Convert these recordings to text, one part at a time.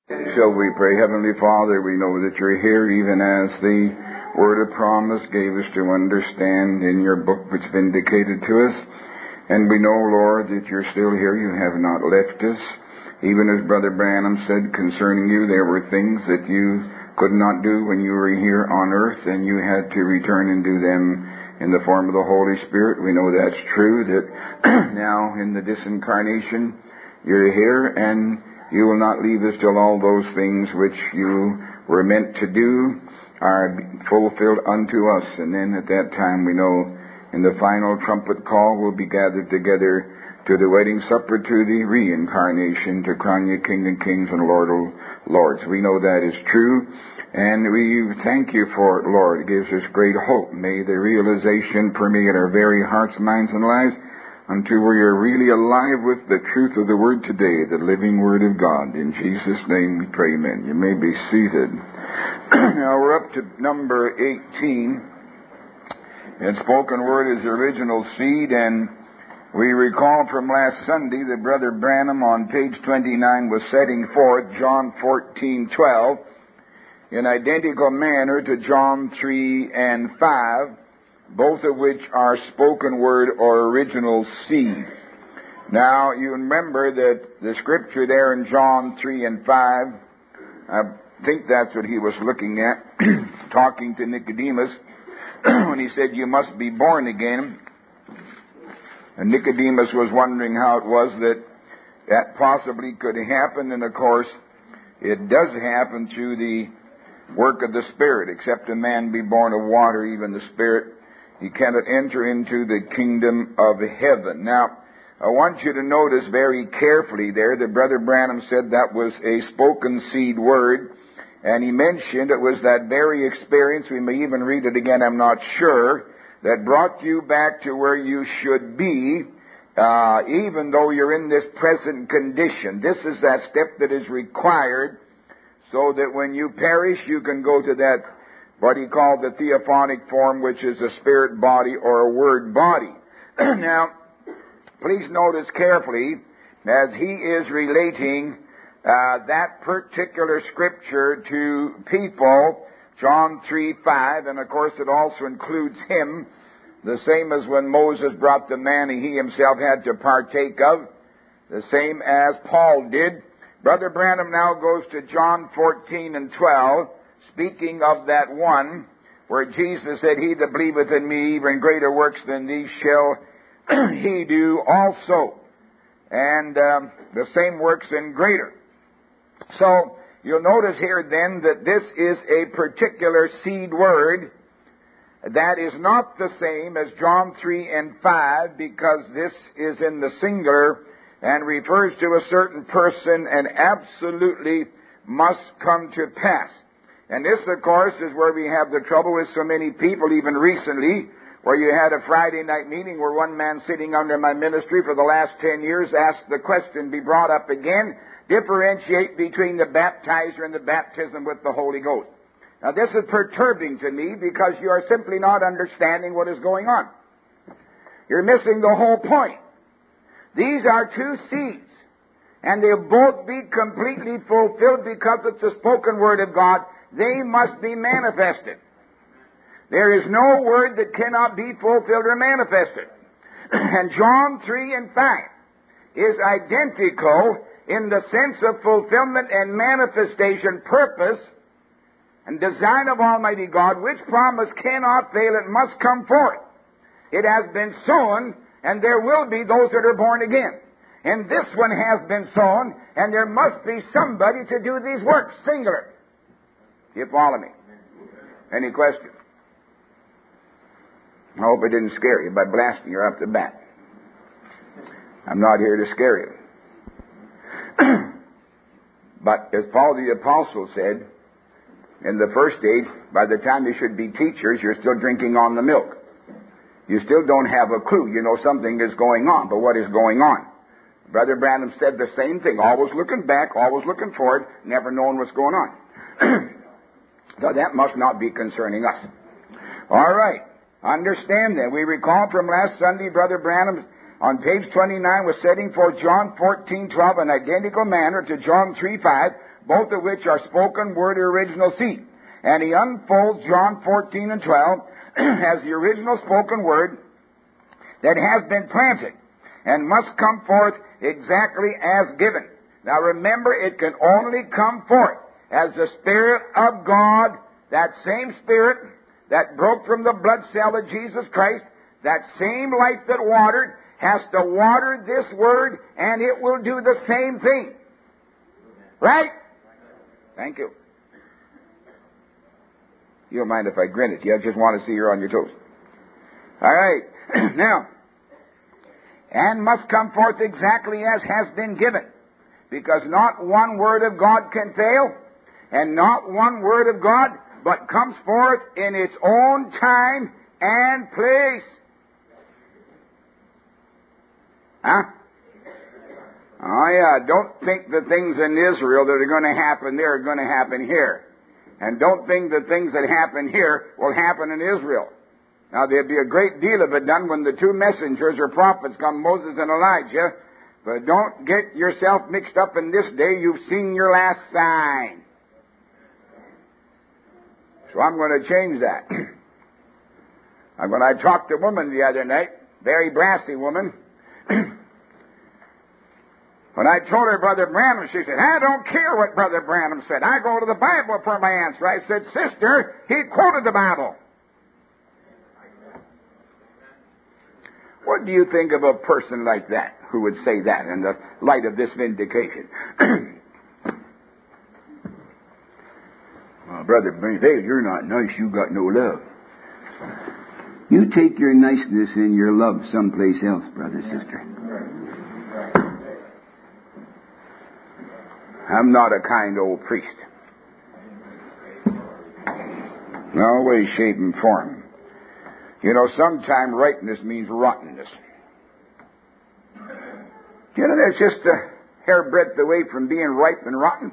Shall we pray? Heavenly Father, we know that you're here even as the word of promise gave us to understand in your book which vindicated to us. And we know, Lord, that you're still here. You have not left us. Even as Brother Branham said concerning you, there were things that you could not do when you were here on earth, and you had to return and do them in the form of the Holy Spirit. We know that's true, that now in the disincarnation, you're here, and you will not leave us till all those things which you were meant to do are fulfilled unto us. And then at that time we know in the final trumpet call we'll be gathered together to the wedding supper, to the reincarnation, to crown you King of Kings and Lord of Lords. We know that is true, and we thank you for it, Lord. It gives us great hope. May the realization permeate our very hearts, minds, and lives until we are really alive with the truth of the Word today, the living Word of God. In Jesus' name we pray, amen. You may be seated. Now we're up to number 18. And spoken word is the original seed, and we recall from last Sunday that Brother Branham on page 29 was setting forth John 14:12 in identical manner to John 3 and 5, both of which are spoken word or original seed. Now, you remember that the scripture there in John 3 and 5, I think that's what he was looking at, talking to Nicodemus, when he said, you must be born again. And Nicodemus was wondering how it was that possibly could happen, and of course, it does happen through the work of the Spirit. Except a man be born of water, even the Spirit, he cannot enter into the kingdom of heaven. Now, I want you to notice very carefully there that Brother Branham said that was a spoken seed word, and he mentioned it was that very experience, we may even read it again, I'm not sure, that brought you back to where you should be, even though you're in this present condition. This is that step that is required so that when you perish, you can go to that what he called the theophonic form, which is a spirit body or a word body. Now, please notice carefully, as he is relating that particular scripture to people, John 3:5, and of course it also includes him, the same as when Moses brought the manna he himself had to partake of, the same as Paul did. Brother Branham now goes to John 14 and 12, speaking of that one where Jesus said, he that believeth in me, even greater works than these shall he do also. And the same works and greater. So, you'll notice here then that this is a particular seed word that is not the same as John 3 and 5, because this is in the singular and refers to a certain person and absolutely must come to pass. And this, of course, is where we have the trouble with so many people, even recently, where you had a Friday night meeting where one man sitting under my ministry for the last 10 years asked the question, be brought up again, differentiate between the baptizer and the baptism with the Holy Ghost. Now, this is perturbing to me because you are simply not understanding what is going on. You're missing the whole point. These are two seeds, and they'll both be completely fulfilled because it's a spoken word of God. They must be manifested. There is no word that cannot be fulfilled or manifested. And John 3 and 5 is identical in the sense of fulfillment and manifestation, purpose, and design of Almighty God, which promise cannot fail, it must come forth. It has been sown, and there will be those that are born again. And this one has been sown, and there must be somebody to do these works, singular. You follow me? Any questions? I hope it didn't scare you by blasting you off the bat. I'm not here to scare you. But as Paul the Apostle said, in the first stage, by the time you should be teachers, you're still drinking on the milk. You still don't have a clue. You know something is going on, but what is going on? Brother Branham said the same thing, always looking back, always looking forward, never knowing what's going on. So that must not be concerning us. All right. Understand that. We recall from last Sunday, Brother Branham on page 29 was setting forth John 14:12 in identical manner to John 3:5, both of which are spoken word original seed. And he unfolds John 14 and 12 as the original spoken word that has been planted and must come forth exactly as given. Now remember, it can only come forth as the Spirit of God, that same Spirit that broke from the blood cell of Jesus Christ, that same life that watered, has to water this word, and it will do the same thing. Right? Thank you. You don't mind if I grin at you. I just want to see you're on your toes. All right. Now, and must come forth exactly as has been given, because not one word of God can fail, and not one word of God but comes forth in its own time and place. Huh? Oh yeah, don't think the things in Israel that are going to happen there are going to happen here. And don't think the things that happen here will happen in Israel. Now there'll be a great deal of it done when the two messengers or prophets come, Moses and Elijah. But don't get yourself mixed up in this day. You've seen your last sign. So I'm going to change that. When I talked to a woman the other night, very brassy woman, when I told her Brother Branham, she said, I don't care what Brother Branham said. I go to the Bible for my answer. I said, Sister, he quoted the Bible. What do you think of a person like that who would say that in the light of this vindication? Well, Brother Dave, you're not nice. You got no love. You take your niceness and your love someplace else, brother, sister. I'm not a kind old priest. No way, shape, and form. You know, sometimes ripeness means rottenness. You know, there's just a hairbreadth away from being ripe and rotten.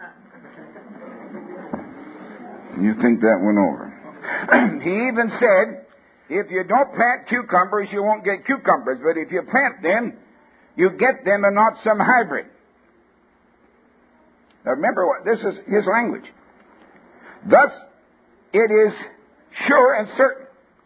You think that one over. He even said, if you don't plant cucumbers, you won't get cucumbers. But if you plant them, you get them and not some hybrid. Now remember, this is his language. Thus, it is sure and certain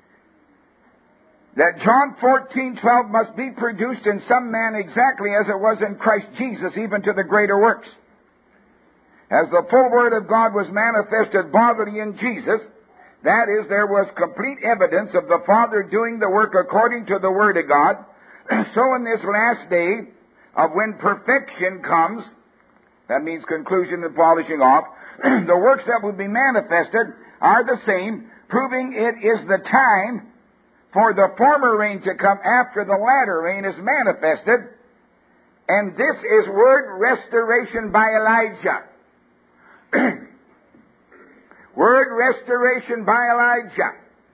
that John 14:12 must be produced in some man exactly as it was in Christ Jesus, even to the greater works. As the full Word of God was manifested bodily in Jesus, that is, there was complete evidence of the Father doing the work according to the Word of God. So in this last day, of when perfection comes, that means conclusion and polishing off, the works that will be manifested are the same, proving it is the time for the former rain to come after the latter rain is manifested. And this is word restoration by Elijah. Word restoration by Elijah.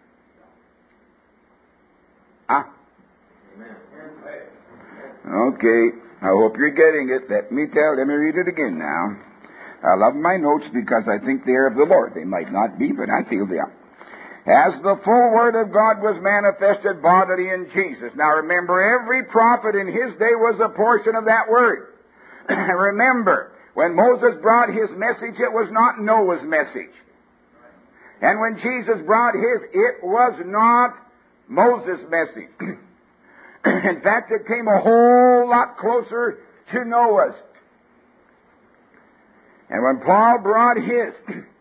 Okay, I hope you're getting it. Let me read it again now. I love my notes because I think they are of the Lord. They might not be, but I feel they are. As the full Word of God was manifested bodily in Jesus. Now remember, every prophet in his day was a portion of that Word. Remember, when Moses brought his message, it was not Noah's message. And when Jesus brought his, it was not Moses' message. In fact, it came a whole lot closer to Noah's. And when Paul brought his,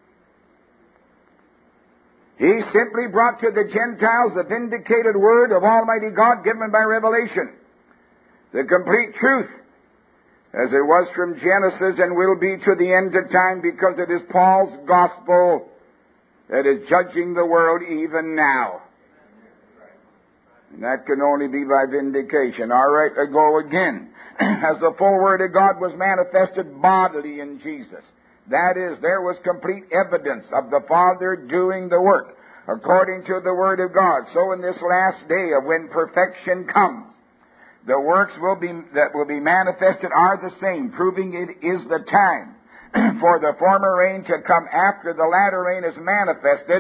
he simply brought to the Gentiles the vindicated word of Almighty God given by revelation. The complete truth, as it was from Genesis and will be to the end of time, because it is Paul's gospel that is judging the world even now. And that can only be by vindication. All right, I go again. As the full Word of God was manifested bodily in Jesus. That is, there was complete evidence of the Father doing the work according to the Word of God. So in this last day of when perfection comes, the works that will be manifested are the same, proving it is the time for the former rain to come after the latter rain is manifested.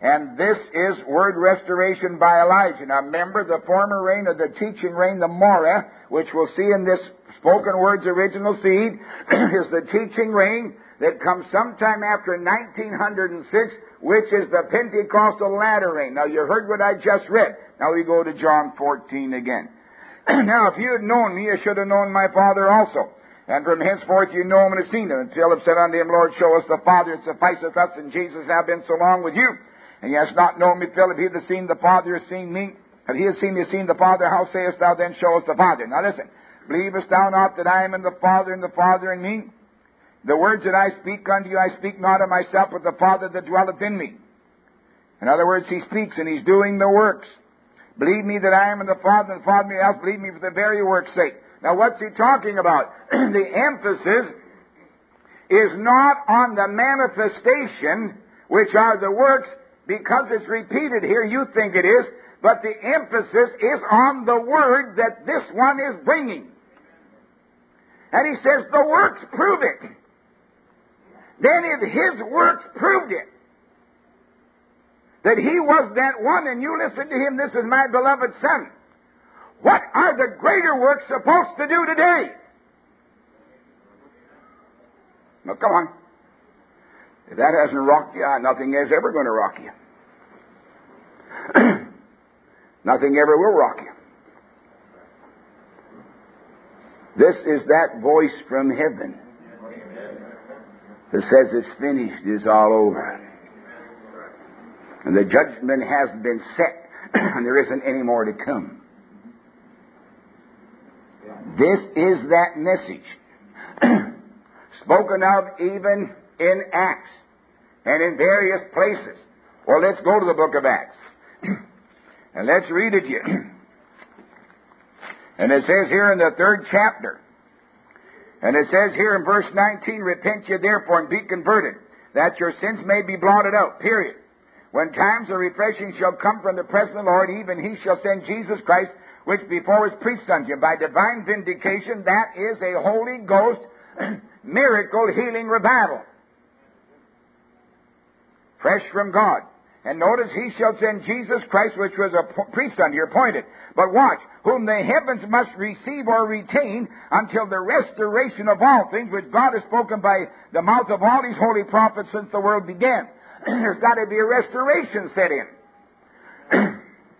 And this is word restoration by Elijah. Now remember, the former rain or the teaching rain, the Morah, which we'll see in this spoken word's original seed, is the teaching rain that comes sometime after 1906, which is the Pentecostal latter rain. Now you heard what I just read. Now we go to John 14 again. Now if you had known me, you should have known my Father also. And from henceforth you know him and have seen him. And Philip said unto him, Lord, show us the Father, it sufficeth us, and Jesus hath been so long with you. And he hast not known me, Philip, he that hath seen the Father has seen me. If he has seen me, has seen the Father, how sayest thou then, show us the Father? Now listen, believest thou not that I am in the Father, and the Father in me? The words that I speak unto you, I speak not of myself, but the Father that dwelleth in me. In other words, he speaks and he's doing the works. Believe me that I am in the Father, and the Father in me, else believe me for the very work's sake. Now what's he talking about? The emphasis is not on the manifestation, which are the works, because it's repeated here, you think it is, but the emphasis is on the word that this one is bringing. And he says, the works prove it. Then if his works proved it, that he was that one, and you listen to him, this is my beloved Son, what are the greater works supposed to do today? Now, come on. If that hasn't rocked you, nothing is ever going to rock you. Nothing ever will rock you. This is that voice from heaven that says it's finished, it's all over. And the judgment has been set, and there isn't any more to come. This is that message spoken of even in Acts and in various places. Well, let's go to the book of Acts and let's read it here. And it says here in the 3rd chapter, and it says here in verse 19, repent ye therefore and be converted, that your sins may be blotted out, period. When times of refreshing shall come from the presence of the Lord, even he shall send Jesus Christ, which before was preached unto you. By divine vindication, that is a Holy Ghost miracle healing revival. Fresh from God. And notice, he shall send Jesus Christ, which was preached unto you, appointed. But watch, whom the heavens must receive or retain until the restoration of all things, which God has spoken by the mouth of all these holy prophets since the world began. There's got to be a restoration set in.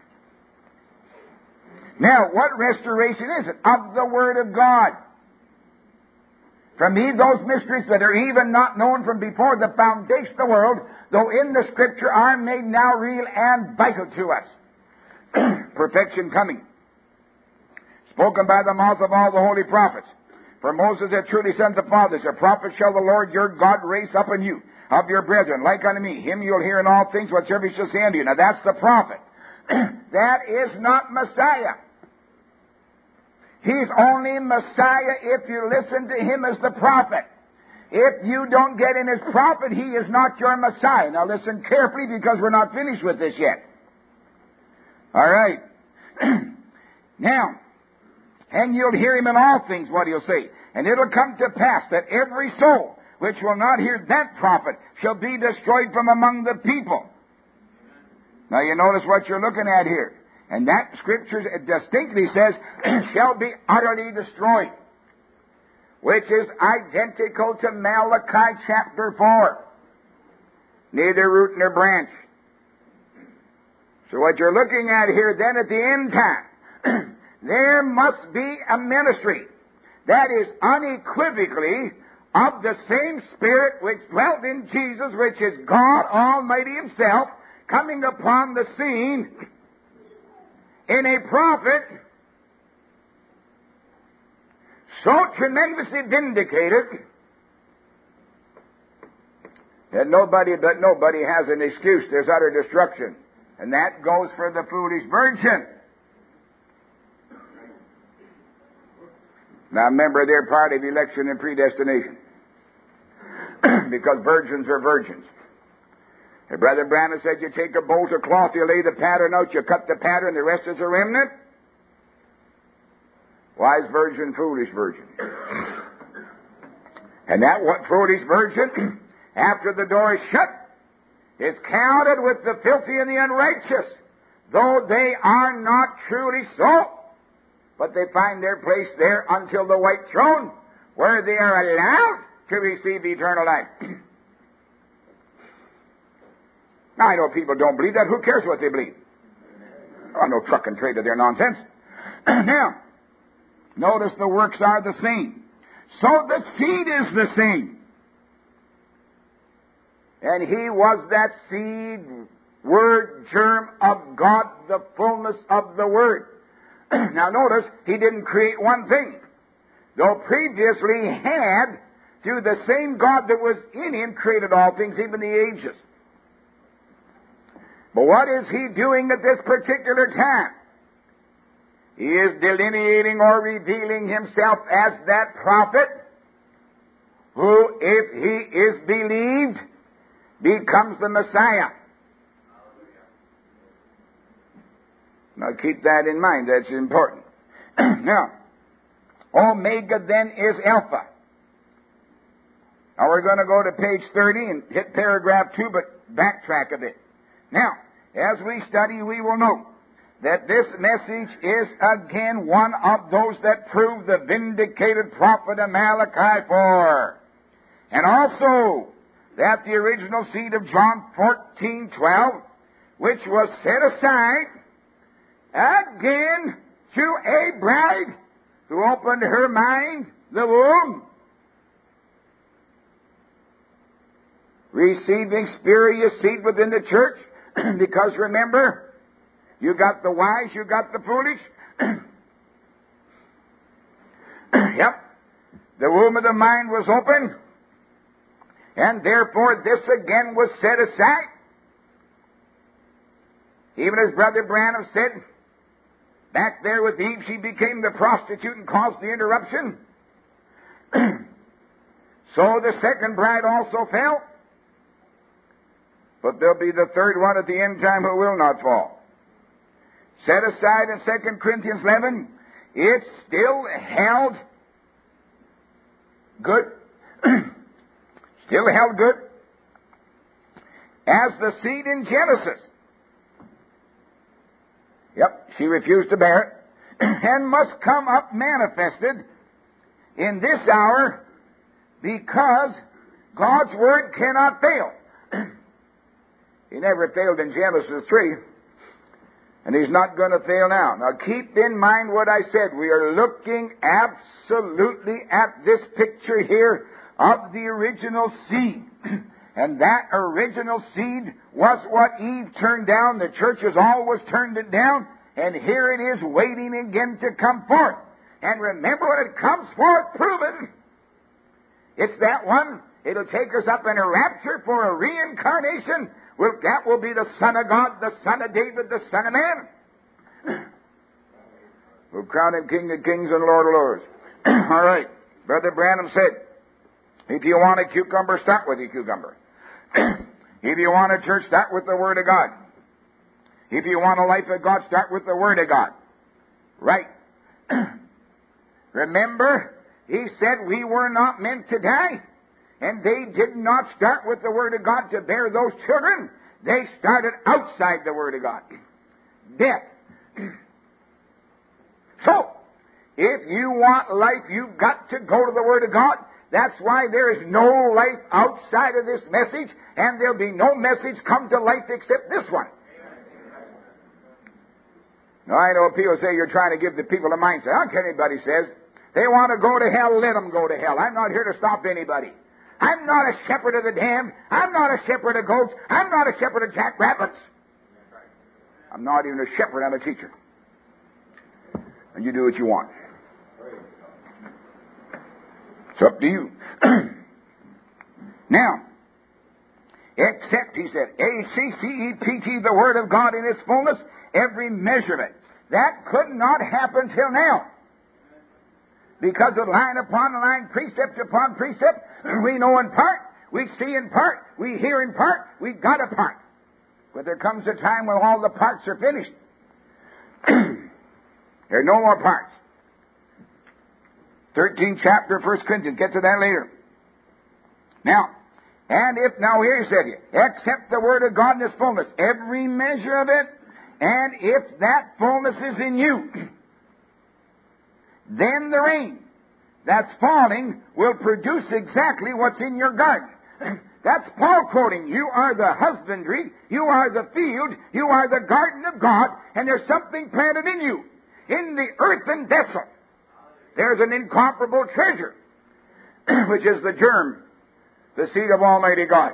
Now, what restoration is it? Of the Word of God. From me, those mysteries that are even not known from before the foundation of the world, though in the Scripture, are made now real and vital to us. Perfection coming. Spoken by the mouth of all the holy prophets. For Moses had truly sent the fathers, a prophet shall the Lord your God raise up in you, of your brethren, like unto me. Him you'll hear in all things whatsoever he shall say unto you. Now that's the prophet. That is not Messiah. He's only Messiah if you listen to him as the prophet. If you don't get in as prophet, he is not your Messiah. Now listen carefully, because we're not finished with this yet. All right. Now, and you'll hear him in all things what he'll say. And it'll come to pass that every soul which will not hear that prophet shall be destroyed from among the people. Now you notice what you're looking at here. And that Scripture distinctly says, shall be utterly destroyed. Which is identical to Malachi chapter 4. Neither root nor branch. So what you're looking at here then at the end time, there must be a ministry that is unequivocally of the same Spirit which dwelt in Jesus, which is God Almighty Himself, coming upon the scene in a prophet so tremendously vindicated that nobody has an excuse. There's utter destruction. And that goes for the foolish virgin. Now remember, they're part of election and predestination. Because virgins are virgins. And Brother Branham said, you take a bolt of cloth, you lay the pattern out, you cut the pattern, the rest is a remnant. Wise virgin, foolish virgin. And that foolish virgin, after the door is shut, is counted with the filthy and the unrighteous, though they are not truly so. But they find their place there until the white throne, where they are allowed to receive eternal life. Now, I know people don't believe that. Who cares what they believe? I'm no truck and trade to their nonsense. Now, notice the works are the same. So the seed is the same. And he was that seed, word, germ of God, the fullness of the Word. Now notice, he didn't create one thing. Though previously he had, through the same God that was in him, created all things, even the ages. But what is he doing at this particular time? He is delineating or revealing himself as that prophet who, if he is believed, becomes the Messiah. Now keep that in mind. That's important. Now, Omega then is Alpha. Now we're going to go to page 30 and hit paragraph 2, but backtrack a bit. Now, as we study, we will note that this message is again one of those that prove the vindicated prophet of Malachi 4. And also that the original seed of John 14:12, which was set aside again through a bride who opened her mind, the womb, receiving spurious seed within the church, because remember, you got the wise, you got the foolish. Yep. The womb of the mind was open, and therefore this again was set aside. Even as Brother Branham said, back there with Eve, she became the prostitute and caused the interruption. So the second bride also fell. But there'll be the third one at the end time who will not fall. Set aside in 2 Corinthians 11, it's still held good. Still held good as the seed in Genesis. Yep, she refused to bear it, and must come up manifested in this hour, because God's Word cannot fail. He never failed in Genesis 3, and He's not going to fail now. Now keep in mind what I said. We are looking absolutely at this picture here of the original seed. And that original seed was what Eve turned down. The church has always turned it down. And here it is waiting again to come forth. And remember, when it comes forth, prove it. It's that one. It'll take us up in a rapture for a reincarnation. Well, that will be the Son of God, the Son of David, the Son of Man. We'll crown him King of Kings and Lord of Lords. All right. Brother Branham said, if you want a cucumber, start with a cucumber. If you want a church, start with the Word of God. If you want a life of God, start with the Word of God. Right. Remember, he said we were not meant to die. And they did not start with the Word of God to bear those children. They started outside the Word of God. Death. So, if you want life, you've got to go to the Word of God. That's why there is no life outside of this message, and there'll be no message come to life except this one. Now, I know people say you're trying to give the people a mindset. I don't care what anybody says. They want to go to hell, let them go to hell. I'm not here to stop anybody. I'm not a shepherd of the damned. I'm not a shepherd of goats. I'm not a shepherd of jackrabbits. I'm not even a shepherd. I'm a teacher. And you do what you want. It's up to you. Now, except, he said, A-C-C-E-P-T, the Word of God in its fullness, every measurement. That could not happen till now. Because of line upon line, precept upon precept, we know in part, we see in part, we hear in part, we got a part. But there comes a time when all the parts are finished. There are no more parts. 13th chapter of 1 Corinthians. Get to that later. Now, And if, now here he said, except the word of God in its fullness, every measure of it, and if that fullness is in you, then the rain that's falling will produce exactly what's in your garden. That's Paul quoting. You are the husbandry, you are the field, you are the garden of God, and there's something planted in you. In the earthen vessel, there's an incomparable treasure, which is the germ, the seed of Almighty God.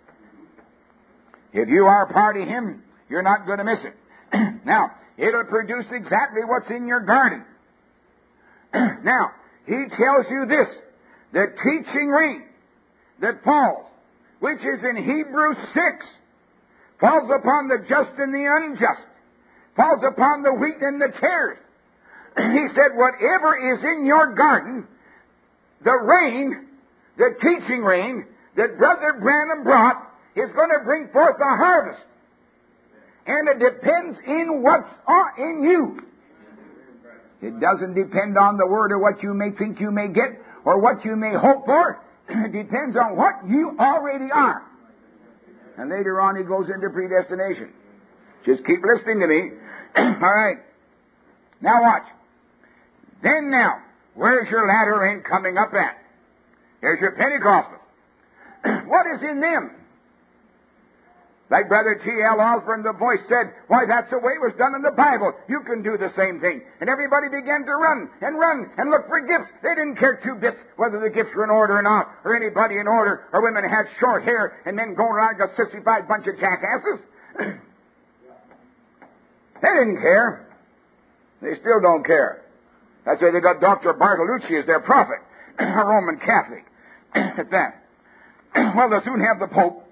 If you are part of Him, you're not going to miss it. Now, it'll produce exactly what's in your garden. Now, he tells you this, the teaching rain that falls, which is in Hebrews 6, falls upon the just and the unjust, falls upon the wheat and the tares. He said, whatever is in your garden, the rain, the teaching rain that Brother Branham brought is going to bring forth a harvest. And it depends in what's in you. It doesn't depend on the word or what you may think you may get or what you may hope for. It depends on what you already are. And later on he goes into predestination. Just keep listening to me. All right. Now watch. Then now, where's your latter rain coming up at? Here's your Pentecostals. What is in them? Like Brother T.L. Osborne, the voice, said, why, that's the way it was done in the Bible. You can do the same thing. And everybody began to run and look for gifts. They didn't care two bits whether the gifts were in order or not, or anybody in order, or women had short hair and men going around like a sissified bunch of jackasses. They didn't care. They still don't care. That's why they got Dr. Bartolucci as their prophet, a Roman Catholic. At that. Well, they'll soon have the Pope.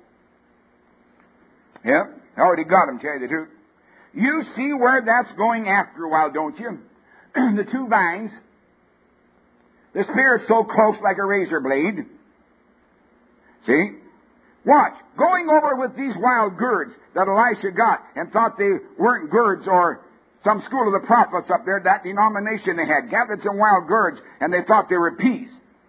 Yeah, I already got him, tell you the truth. You see where that's going after a while, don't you? The two vines. The Spirit's so close like a razor blade. See? Watch. Going over with these wild gourds that Elisha got and thought they weren't gourds or some school of the prophets up there, that denomination they had, gathered some wild gourds and they thought they were peas.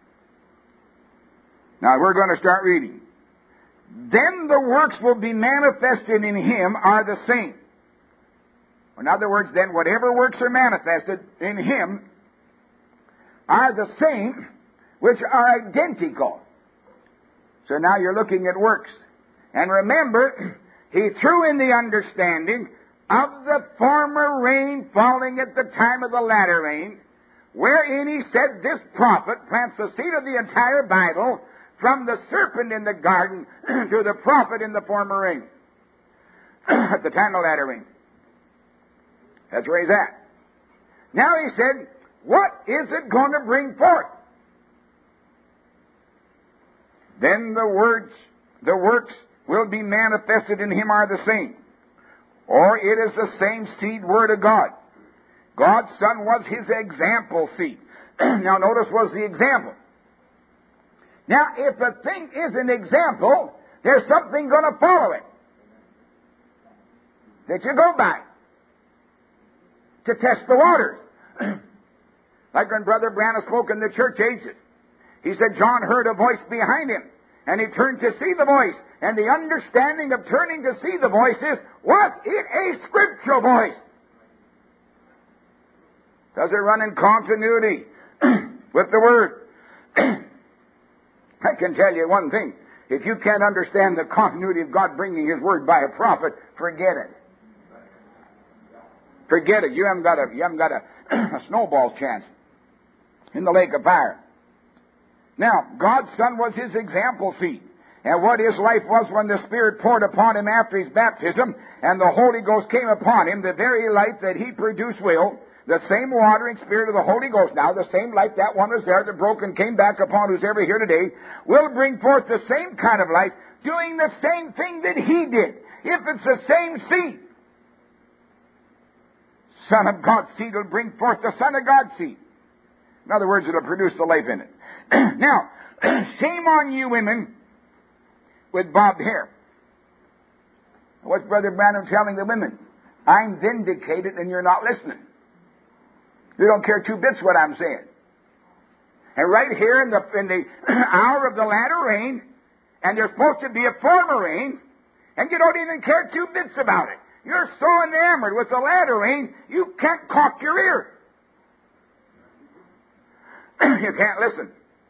Now we're going to start reading. Then the works will be manifested in him are the same. In other words, then whatever works are manifested in him are the same, which are identical. So now you're looking at works. And remember, he threw in the understanding of the former rain falling at the time of the latter rain, wherein he said this prophet plants the seed of the entire Bible from the serpent in the garden to the prophet in the former rain. At the time of the latter rain. That's where he's at. Now he said, what is it going to bring forth? Then the works will be manifested in him are the same. Or it is the same seed word of God. God's Son was his example seed. Now notice was the example. Now, if a thing is an example, there's something going to follow it that you go by to test the waters. Like when Brother Branham spoke in the church ages. He said John heard a voice behind him, and he turned to see the voice. And the understanding of turning to see the voice is, was it a scriptural voice? Does it run in continuity with the Word? I can tell you one thing. If you can't understand the continuity of God bringing His Word by a prophet, forget it. Forget it. You haven't got a snowball's chance in the lake of fire. Now, God's Son was His example seed. And what His life was when the Spirit poured upon Him after His baptism, and the Holy Ghost came upon Him, the very life that He produced will, the same watering Spirit of the Holy Ghost now, the same life that one was there that broke and came back upon who's ever here today, will bring forth the same kind of life, doing the same thing that He did. If it's the same seed, Son of God's seed will bring forth the Son of God's seed. In other words, it'll produce the life in it. Now, shame on you women with bobbed hair. What's Brother Branham telling the women? I'm vindicated and you're not listening. You don't care two bits what I'm saying. And right here in the hour of the latter rain, and there's supposed to be a former rain, and you don't even care 2 bits about it. You're so enamored with the latter rain, you can't cock your ear. You can't listen.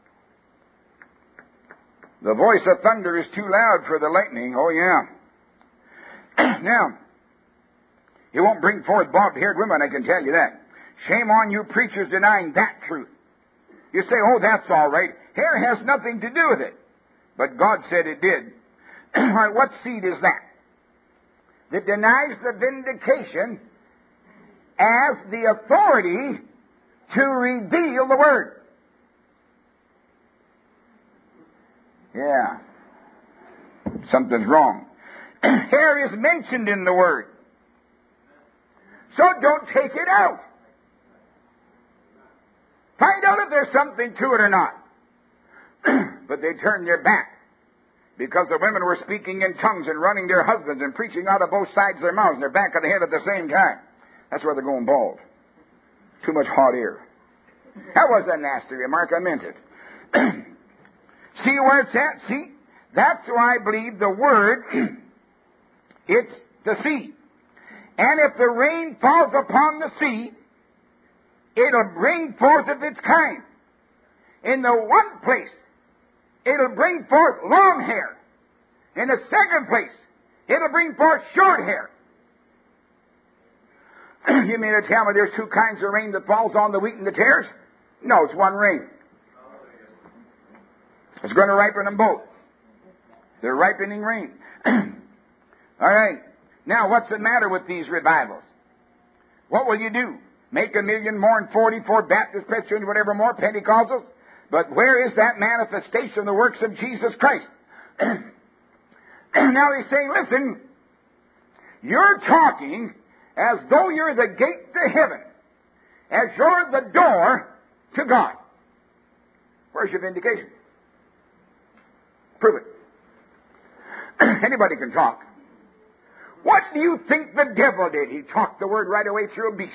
The voice of thunder is too loud for the lightning. Oh, yeah. Now, it won't bring forth bob-haired women, I can tell you that. Shame on you preachers denying that truth. You say, oh, that's all right. Hair has nothing to do with it. But God said it did. What seed is that? That denies the vindication as the authority to reveal the Word. Yeah. Something's wrong. Hair is mentioned in the Word. So don't take it out. Find out if there's something to it or not. But they turned their back because the women were speaking in tongues and running their husbands and preaching out of both sides of their mouths and their back of the head at the same time. That's why they're going bald. Too much hot air. That was a nasty remark. I meant it. See where it's at? See? That's why I believe the Word, it's the seed. And if the rain falls upon the seed, it'll bring forth of its kind. In the one place, it'll bring forth long hair. In the second place, it'll bring forth short hair. You mean to tell me there's 2 kinds of rain that falls on the wheat and the tares? No, it's one rain. It's going to ripen them both. They're ripening rain. All right. Now, what's the matter with these revivals? What will you do? Make 1 million more and 44 Baptist, Presbyterians, whatever more, Pentecostals? But where is that manifestation of the works of Jesus Christ? Now he's saying, listen, you're talking as though you're the gate to heaven, as you're the door to God. Where's your vindication? Prove it. Anybody can talk. What do you think the devil did? He talked the word right away through a beast.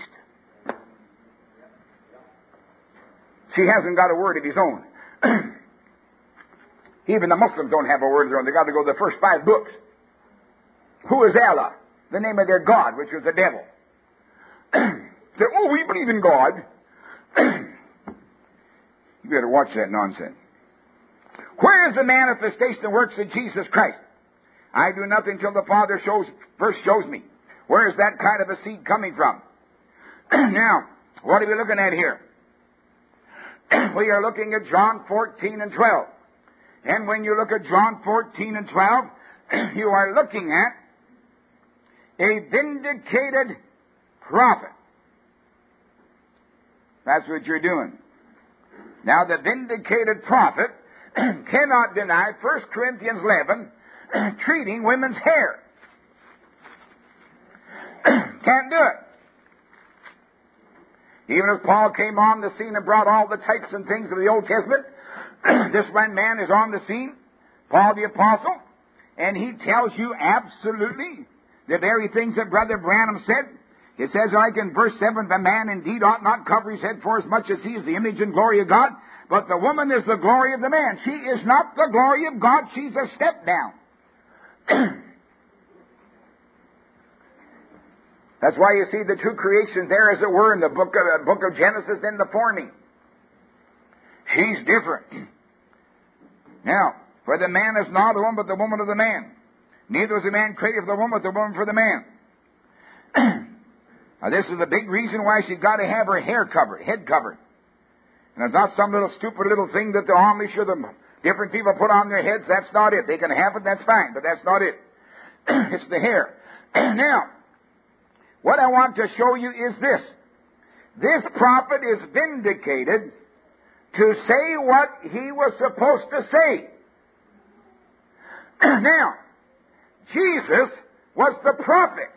He hasn't got a word of his own. Even the Muslims don't have a word of their own. They've got to go to the first 5 books. Who is Allah? The name of their God, which was the devil. Say, oh, we believe in God. You better watch that nonsense. Where is the manifestation of works of Jesus Christ? I do nothing till the Father first shows me. Where is that kind of a seed coming from? Now, what are we looking at here? We are looking at John 14 and 12. And when you look at John 14 and 12, you are looking at a vindicated prophet. That's what you're doing. Now, the vindicated prophet cannot deny 1 Corinthians 11 treating women's hair. Can't do it. Even as Paul came on the scene and brought all the types and things of the Old Testament, this one man is on the scene, Paul the Apostle, and he tells you absolutely the very things that Brother Branham said. It says, like in verse 7, the man indeed ought not cover his head for as much as he is the image and glory of God, but the woman is the glory of the man. She is not the glory of God, she's a step down. That's why you see the 2 creations there, as it were, in the book of Genesis in the forming. She's different. Now, for the man is not the woman, but the woman of the man. Neither was the man created for the woman, but the woman for the man. Now, this is the big reason why she's got to have her hair covered, head covered. And it's not some little stupid little thing that the Amish or the different people put on their heads. That's not it. They can have it, that's fine, but that's not it. It's the hair. Now, what I want to show you is this. This prophet is vindicated to say what he was supposed to say. Now, Jesus was the prophet.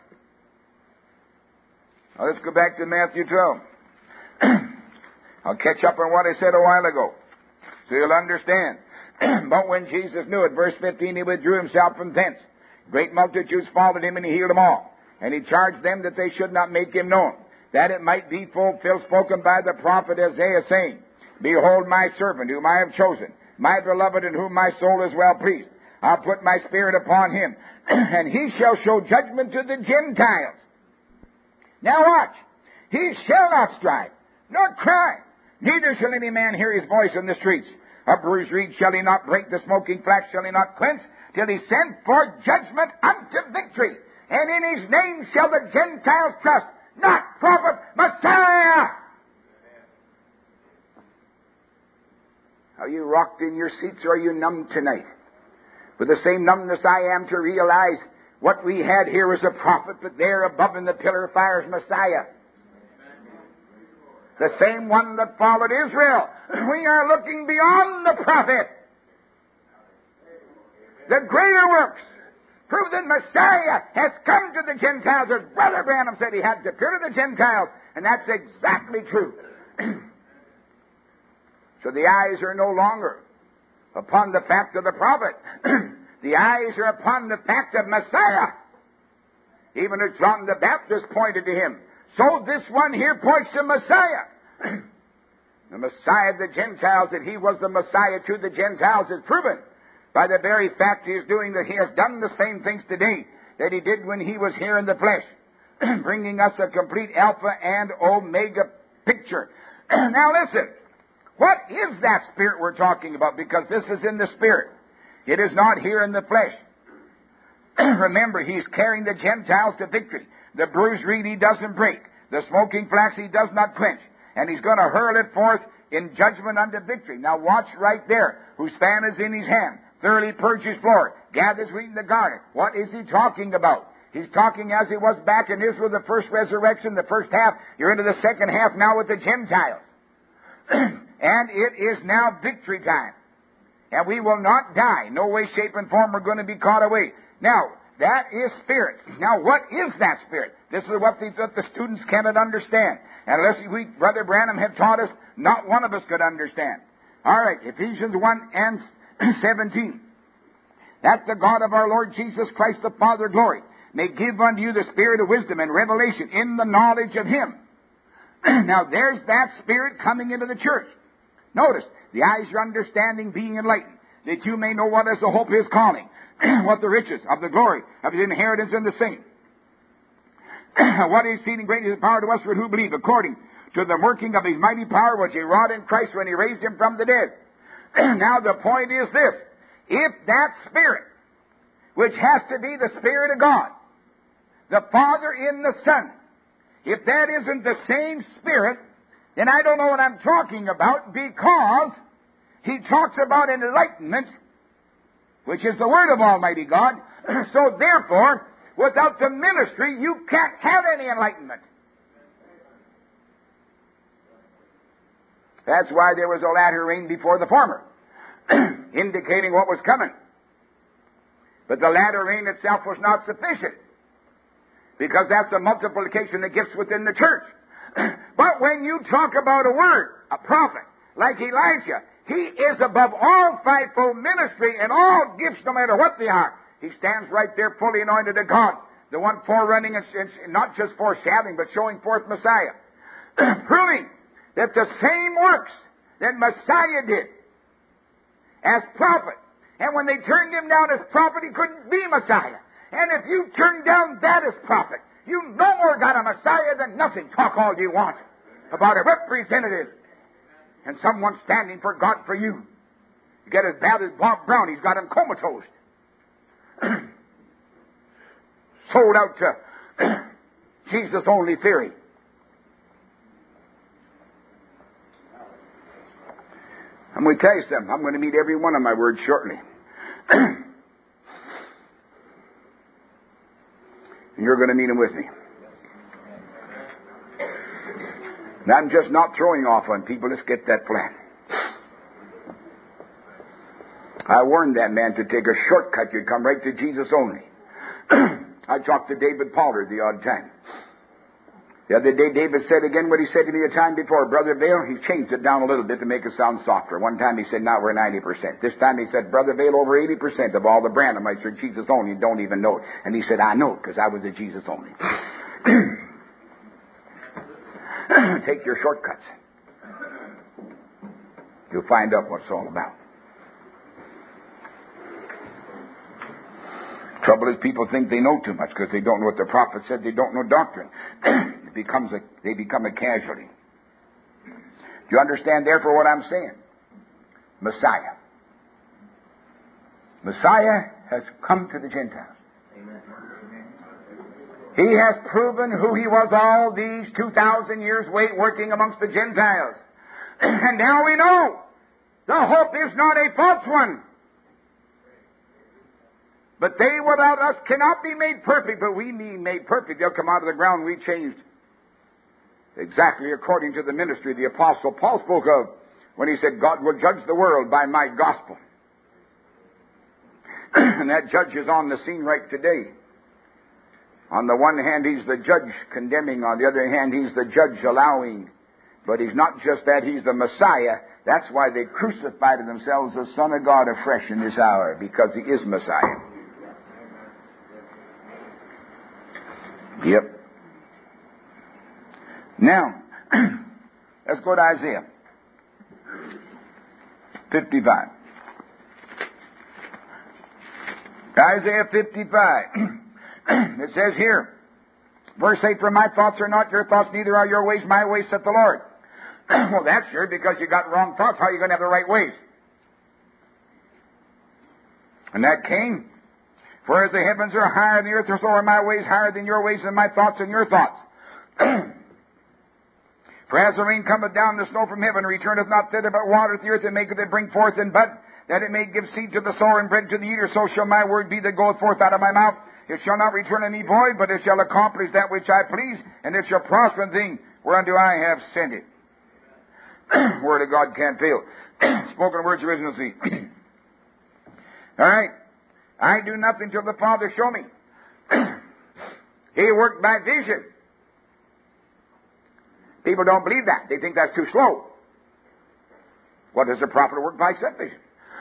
Now, let's go back to Matthew 12. I'll catch up on what I said a while ago, so you'll understand. But when Jesus knew it, verse 15, he withdrew himself from thence. Great multitudes followed him, and he healed them all. And he charged them that they should not make him known, that it might be fulfilled, spoken by the prophet Isaiah, saying, Behold my servant, whom I have chosen, my beloved, in whom my soul is well pleased. I'll put my Spirit upon him, and he shall show judgment to the Gentiles. Now watch. He shall not strive, nor cry, neither shall any man hear his voice in the streets. A bruised reed shall he not break, the smoking flax shall he not quench, till he send forth judgment unto victory. And in his name shall the Gentiles trust, not prophet, Messiah. Are you rocked in your seats, or are you numb tonight? With the same numbness I am to realize what we had here was a prophet, but there above in the pillar of fire is Messiah. The same one that followed Israel. We are looking beyond the prophet. The greater works prove that Messiah has come to the Gentiles, as Brother Branham said he had to appear to the Gentiles, and that's exactly true. So the eyes are no longer upon the fact of the prophet. The eyes are upon the fact of Messiah. Even as John the Baptist pointed to him, so this one here points to Messiah. The Messiah of the Gentiles, that he was the Messiah to the Gentiles, is proven by the very fact he is doing that he has done the same things today that he did when he was here in the flesh, bringing us a complete Alpha and Omega picture. Now listen, what is that Spirit we're talking about? Because this is in the Spirit. It is not here in the flesh. Remember, he's carrying the Gentiles to victory. The bruised reed he doesn't break. The smoking flax he does not quench. And he's going to hurl it forth in judgment unto victory. Now watch right there. Whose fan is in his hand. Thoroughly purge his floor. Gathers wheat in the garden. What is he talking about? He's talking as he was back in Israel, the first resurrection, the first half. You're into the second half now with the Gentiles. And it is now victory time. And we will not die. No way, shape, and form we're going to be caught away. Now, that is Spirit. Now, what is that Spirit? This is what the students cannot understand. Unless Brother Branham had taught us, not one of us could understand. All right, Ephesians 1 and 17. That the God of our Lord Jesus Christ, the Father of glory, may give unto you the Spirit of wisdom and revelation in the knowledge of Him. Now, there's that Spirit coming into the church. Notice, the eyes of your understanding being enlightened, that you may know what is the hope of His calling, what the riches of the glory of His inheritance in the saints, what is exceeding greatness of power to us who believe, according to the working of His mighty power, which He wrought in Christ when He raised Him from the dead. Now the point is this: if that Spirit, which has to be the Spirit of God, the Father in the Son, if that isn't the same Spirit, then I don't know what I'm talking about, because he talks about enlightenment, which is the Word of Almighty God. So therefore, without the ministry, you can't have any enlightenment. That's why there was a latter rain before the former, indicating what was coming. But the latter rain itself was not sufficient, because that's a multiplication of gifts within the church. But when you talk about a word, a prophet, like Elijah, he is above all fivefold ministry and all gifts, no matter what they are. He stands right there fully anointed of God, the one forerunning and not just foreshadowing, but showing forth Messiah, proving that the same works that Messiah did as prophet, and when they turned him down as prophet, he couldn't be Messiah. And if you turn down that as prophet, you no more got a Messiah than nothing. Talk all you want about a representative and someone standing for God for you. You get as bad as Bob Brown. He's got him comatose. Sold out to Jesus only theory. I'm going to tell you something. I'm going to meet every one of my words shortly. And you're going to meet them with me. And I'm just not throwing off on people. Let's get that plan. I warned that man to take a shortcut. You'd come right to Jesus only. I talked to David Pollard the odd time. The other day, David said again what he said to me the time before. Brother Vail, he changed it down a little bit to make it sound softer. One time he said, now we're 90%. This time he said, Brother Vail, over 80% of all the Branhamites are Jesus only. You don't even know it. And he said, I know it, because I was a Jesus only. Take your shortcuts. You'll find out what it's all about. Trouble is, people think they know too much because they don't know what the prophet said. They don't know doctrine. They become a casualty. Do you understand, therefore, what I'm saying? Messiah. Messiah has come to the Gentiles. Amen. He has proven who He was all these 2,000 years working amongst the Gentiles. And now we know the hope is not a false one. But they without us cannot be made perfect, but we be made perfect. They'll come out of the ground we changed exactly according to the ministry the Apostle Paul spoke of when he said, God will judge the world by my gospel. And that judge is on the scene right today. On the one hand, He's the judge condemning. On the other hand, He's the judge allowing. But He's not just that, He's the Messiah. That's why they crucified themselves the Son of God afresh in this hour, because He is Messiah. Yep. Now, let's go to Isaiah 55. Isaiah 55. It says here, verse 8, for my thoughts are not your thoughts, neither are your ways my ways, saith the Lord. Well, that's sure, because you got wrong thoughts. How are you going to have the right ways? And that came, for as the heavens are higher than the earth, so are my ways higher than your ways, and my thoughts than your thoughts. For as the rain cometh down, the snow from heaven, returneth not thither, but watereth the earth, and maketh it bring forth and bud, that it may give seed to the sower and bread to the eater, so shall my word be that goeth forth out of my mouth. It shall not return unto me void, but it shall accomplish that which I please, and it shall prosper in the thing whereunto I have sent it. Word of God can't fail. Spoken words original seed. All right. I do nothing till the Father show me. He worked by vision. People don't believe that. They think that's too slow. What does the prophet work by except vision?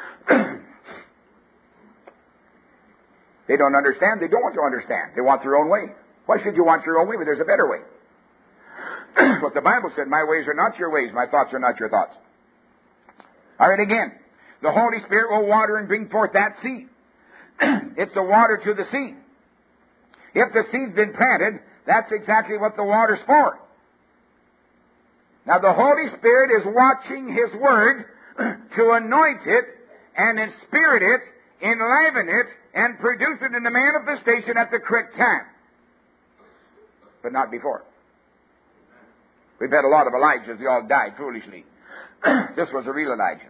They don't understand. They don't want to understand. They want their own way. Why should you want your own way when there's a better way? What the Bible said, my ways are not your ways, my thoughts are not your thoughts. All right, again, the Holy Spirit will water and bring forth that seed. It's the water to the seed. If the seed's been planted, that's exactly what the water's for. Now, the Holy Spirit is watching His Word to anoint it and inspirit it, enliven it, and produce it in the manifestation at the correct time. But not before. We've had a lot of Elijahs. They all died foolishly. This was a real Elijah.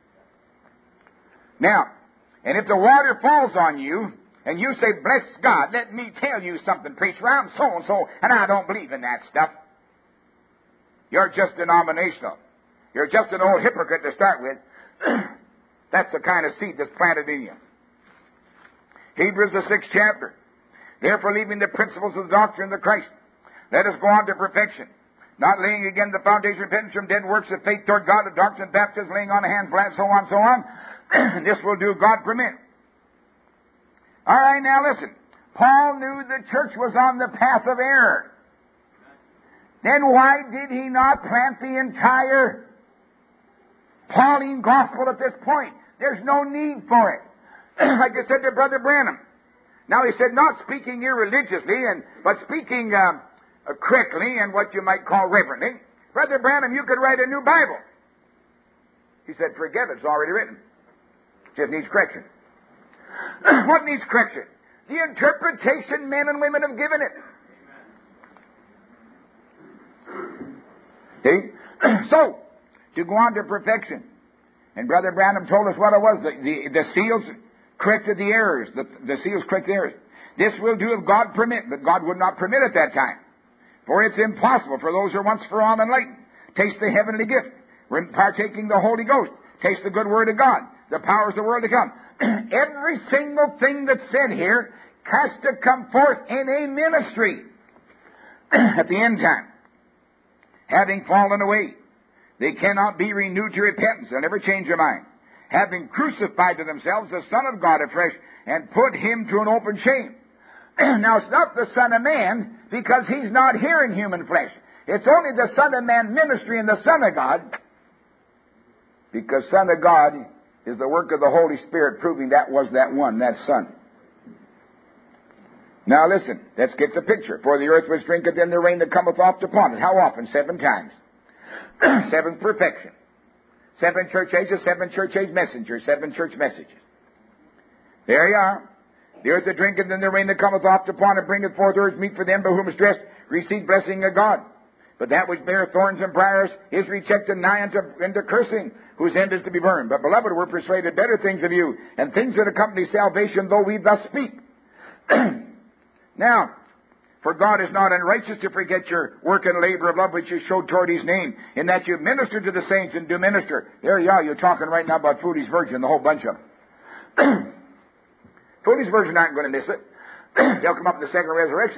Now, and if the water falls on you, and you say, bless God, let me tell you something, preacher, I'm so-and-so, and I don't believe in that stuff. You're just denominational. You're just an old hypocrite to start with. That's the kind of seed that's planted in you. Hebrews, the 6th chapter. Therefore, leaving the principles of the doctrine of Christ, let us go on to perfection, not laying again the foundation of repentance from dead works of faith toward God, the doctrine of baptism, laying on of hands, so on, so on. This will do, God permit. All right, now listen. Paul knew the church was on the path of error. Then why did he not plant the entire Pauline gospel at this point? There's no need for it. Like I said to Brother Branham. Now he said, not speaking irreligiously, but speaking correctly and what you might call reverently. Brother Branham, you could write a new Bible. He said, forget it, it's already written. It just needs correction. What needs correction? The interpretation men and women have given it. See? So, to go on to perfection. And Brother Branham told us what it was. The seals corrected the errors. The seals corrected the errors. This will do if God permit, but God would not permit at that time. For it's impossible for those who are once for all enlightened, taste the heavenly gift, partaking the Holy Ghost, taste the good word of God, the powers of the world to come. Every single thing that's said here has to come forth in a ministry at the end time. Having fallen away, they cannot be renewed to repentance. They'll never change their mind. Having crucified to themselves the Son of God afresh and put Him to an open shame. Now, it's not the Son of Man because He's not here in human flesh. It's only the Son of Man ministry and the Son of God, because Son of God is the work of the Holy Spirit proving that was that one, that Son. Now listen, let's get the picture. For the earth was drinketh in the rain that cometh oft upon it. How often? 7 times. 7's perfection. 7 church ages, 7 church age messengers, 7 church messages. There you are. The earth that drinketh in the rain that cometh oft upon it bringeth forth herbs meet for them by whom is dressed, receive blessing of God. But that which beareth thorns and briars is rejected nigh unto cursing, whose end is to be burned. But beloved, we're persuaded better things of you, and things that accompany salvation, though we thus speak. Now, for God is not unrighteous to forget your work and labor of love which you showed toward His name, in that you minister to the saints and do minister. There you are. You're talking right now about foolish virgin, the whole bunch of them. Foolish virgin aren't going to miss it. They'll come up in the second resurrection.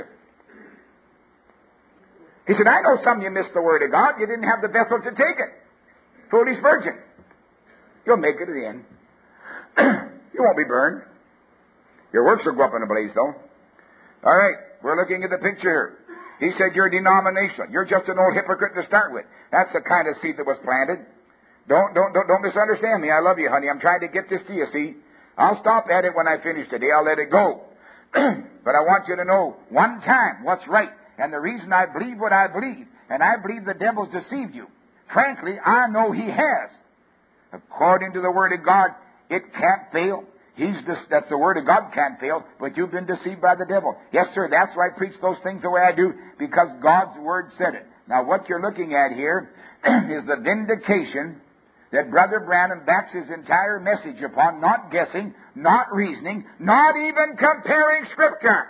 He said, I know some of you missed the Word of God. You didn't have the vessel to take it. Foolish virgin. You'll make it to the end. You won't be burned. Your works will go up in a blaze, though. All right, we're looking at the picture here. He said, you're denominational. You're just an old hypocrite to start with. That's the kind of seed that was planted. Don't misunderstand me. I love you, honey. I'm trying to get this to you, see. I'll stop at it when I finish today. I'll let it go. But I want you to know one time what's right. And the reason I believe what I believe, and I believe the devil's deceived you, frankly, I know he has. According to the Word of God, it can't fail. That's the Word of God can't fail, but you've been deceived by the devil. Yes, sir, that's why I preach those things the way I do, because God's Word said it. Now, what you're looking at here is the vindication that Brother Branham backs his entire message upon, not guessing, not reasoning, not even comparing Scripture.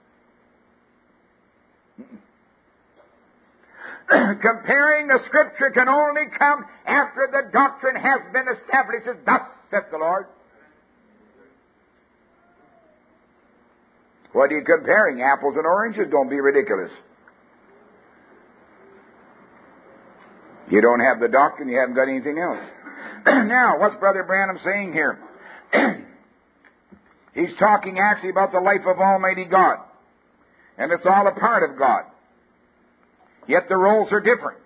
Comparing the Scripture can only come after the doctrine has been established. Thus saith the Lord. What are you comparing? Apples and oranges? Don't be ridiculous. You don't have the doctrine, you haven't got anything else. Now, what's Brother Branham saying here? He's talking actually about the life of Almighty God. And it's all a part of God. Yet the roles are different.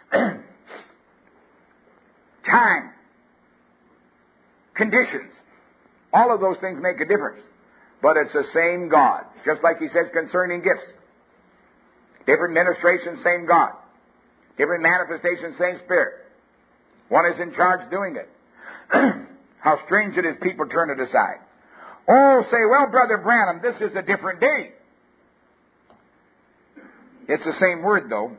Time, conditions, all of those things make a difference. But it's the same God. Just like he says concerning gifts. Different ministrations, same God. Different manifestations, same Spirit. One is in charge doing it. How strange it is people turn it aside. Oh, say, well, Brother Branham, this is a different day. It's the same word, though.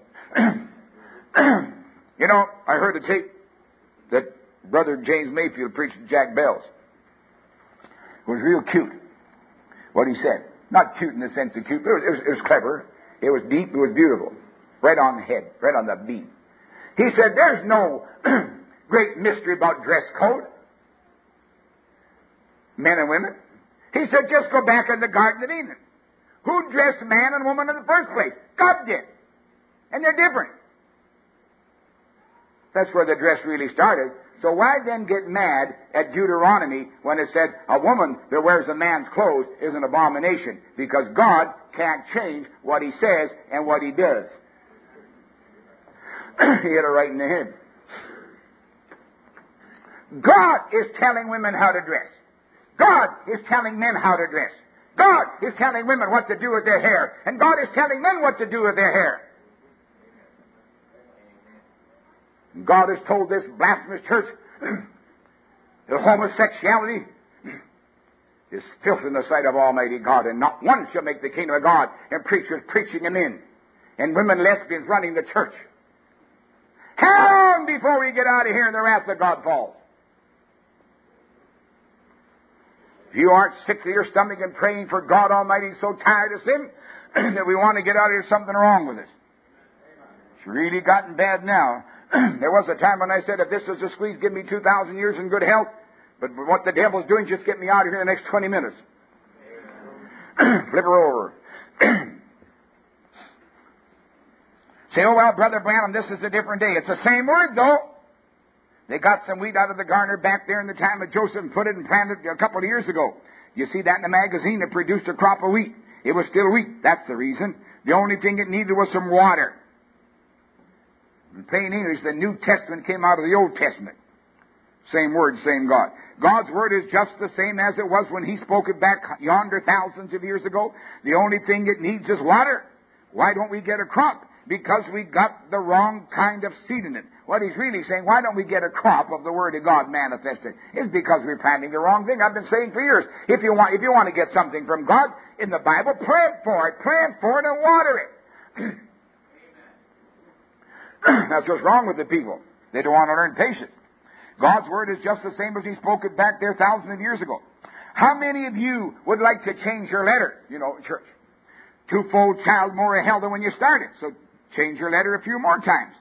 You know, I heard a tape that Brother James Mayfield preached to Jack Bells. It was real cute, what he said. Not cute in the sense of cute, but it was clever. It was deep. It was beautiful. Right on the head. Right on the beat. He said, there's no great mystery about dress code. Men and women. He said, just go back in the Garden of Eden. Who dressed man and woman in the first place? God did. And they're different. That's where the dress really started. So why then get mad at Deuteronomy when it said a woman that wears a man's clothes is an abomination? Because God can't change what He says and what He does. He hit it right in the head. God is telling women how to dress. God is telling men how to dress. God is telling women what to do with their hair. And God is telling men what to do with their hair. God has told this blasphemous church that homosexuality is filth in the sight of Almighty God, and not one shall make the kingdom of God, and preachers preaching them in, and women lesbians running the church. How long before we get out of here and the wrath of God falls? If you aren't sick to your stomach and praying for God Almighty, so tired of sin that we want to get out of here, something wrong with us. It's really gotten bad now. There was a time when I said, if this is a squeeze, give me 2,000 years in good health. But what the devil's doing, just get me out of here in the next 20 minutes. Flip her over. Say, oh, well, Brother Branham, this is a different day. It's the same word, though. They got some wheat out of the garner back there in the time of Joseph and put it and planted it a couple of years ago. You see that in the magazine? It produced a crop of wheat. It was still wheat. That's the reason. The only thing it needed was some water. In plain English, the New Testament came out of the Old Testament. Same Word, same God. God's Word is just the same as it was when He spoke it back yonder thousands of years ago. The only thing it needs is water. Why don't we get a crop? Because we got the wrong kind of seed in it. What He's really saying, why don't we get a crop of the Word of God manifested? Is because we're planting the wrong thing. I've been saying for years, if you want to get something from God in the Bible, plant for it and water it. That's what's wrong with the people. They don't want to learn patience. God's Word is just the same as He spoke it back there thousands of years ago. How many of you would like to change your letter, church? Twofold child more of hell than when you started. So change your letter a few more times.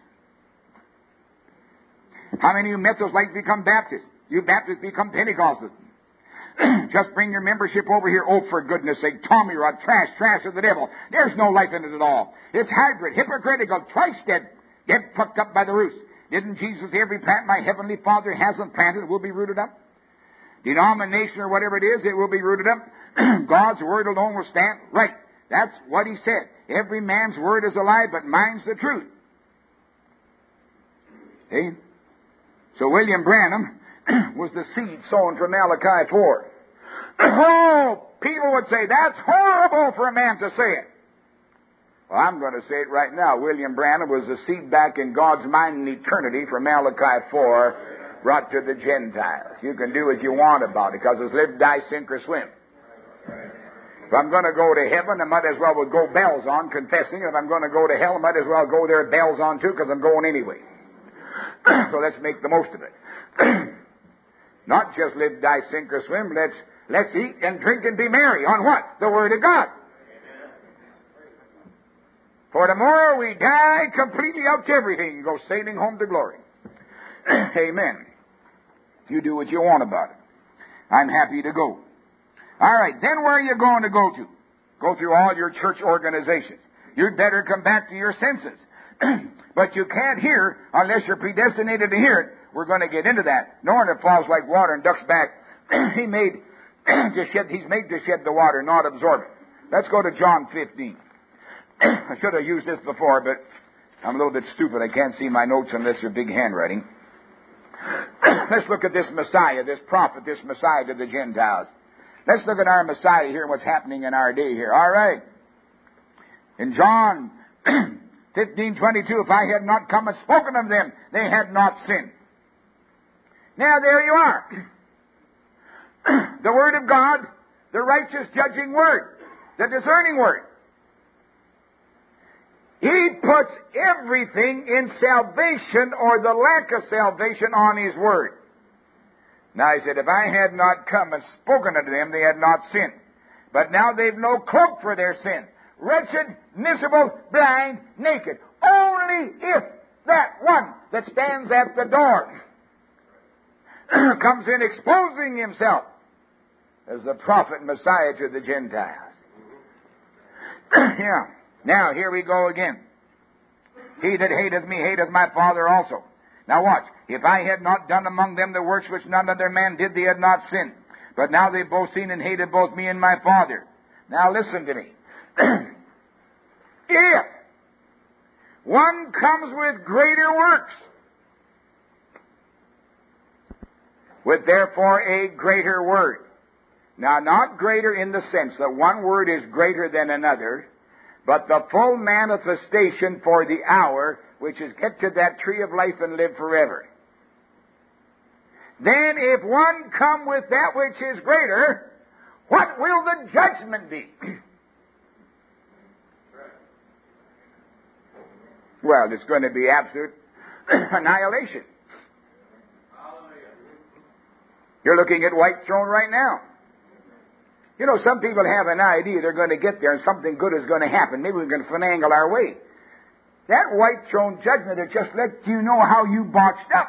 How many of you Methodists like to become Baptists? You Baptists become Pentecostals. Just bring your membership over here. Oh, for goodness sake, Tommy Rod, trash of the devil. There's no life in it at all. It's hybrid, hypocritical, twice dead plucked up by the roots. Didn't Jesus say, every plant my heavenly Father hasn't planted will be rooted up? Denomination or whatever it is, it will be rooted up. God's Word alone will stand. Right. That's what He said. Every man's word is a lie, but mine's the truth. See? So William Branham was the seed sown from Malachi 4. Oh, people would say, that's horrible for a man to say it. Well, I'm going to say it right now. William Branham was the seed back in God's mind in eternity from Malachi 4 brought to the Gentiles. You can do what you want about it, because it's live, die, sink, or swim. If I'm going to go to heaven, I might as well go bells on, confessing. If I'm going to go to hell, I might as well go there bells on too, because I'm going anyway. So let's make the most of it. Not just live, die, sink, or swim. Let's eat and drink and be merry. On what? The Word of God. For tomorrow we die completely out to everything and go sailing home to glory. Amen. You do what you want about it. I'm happy to go. All right, then where are you going to go to? Go through all your church organizations. You'd better come back to your senses. But you can't hear unless you're predestinated to hear it. We're going to get into that. Knowing it falls like water and ducks back. He's made to shed the water, not absorb it. Let's go to John 15. I should have used this before, but I'm a little bit stupid. I can't see my notes unless they're big handwriting. Let's look at this Messiah, this prophet, this Messiah to the Gentiles. Let's look at our Messiah here and what's happening in our day here. All right. In John 15:22, if I had not come and spoken of them, they had not sinned. Now there you are. The Word of God, the righteous judging Word, the discerning Word. He puts everything in salvation or the lack of salvation on His Word. Now He said, if I had not come and spoken unto them, they had not sinned. But now they've no cloak for their sin. Wretched, miserable, blind, naked. Only if that one that stands at the door comes in exposing himself as the prophet Messiah to the Gentiles. Yeah. Now, here we go again. He that hateth me hateth my Father also. Now watch. If I had not done among them the works which none other man did, they had not sinned. But now they've both seen and hated both me and my Father. Now listen to me. If one comes with greater works, with therefore a greater word. Now, not greater in the sense that one word is greater than another, but the full manifestation for the hour, which is get to that tree of life and live forever. Then if one come with that which is greater, what will the judgment be? Well, it's going to be absolute annihilation. You're looking at white throne right now. You know, some people have an idea they're going to get there and something good is going to happen. Maybe we can finagle our way. That white throne judgment will just let you know how you botched up.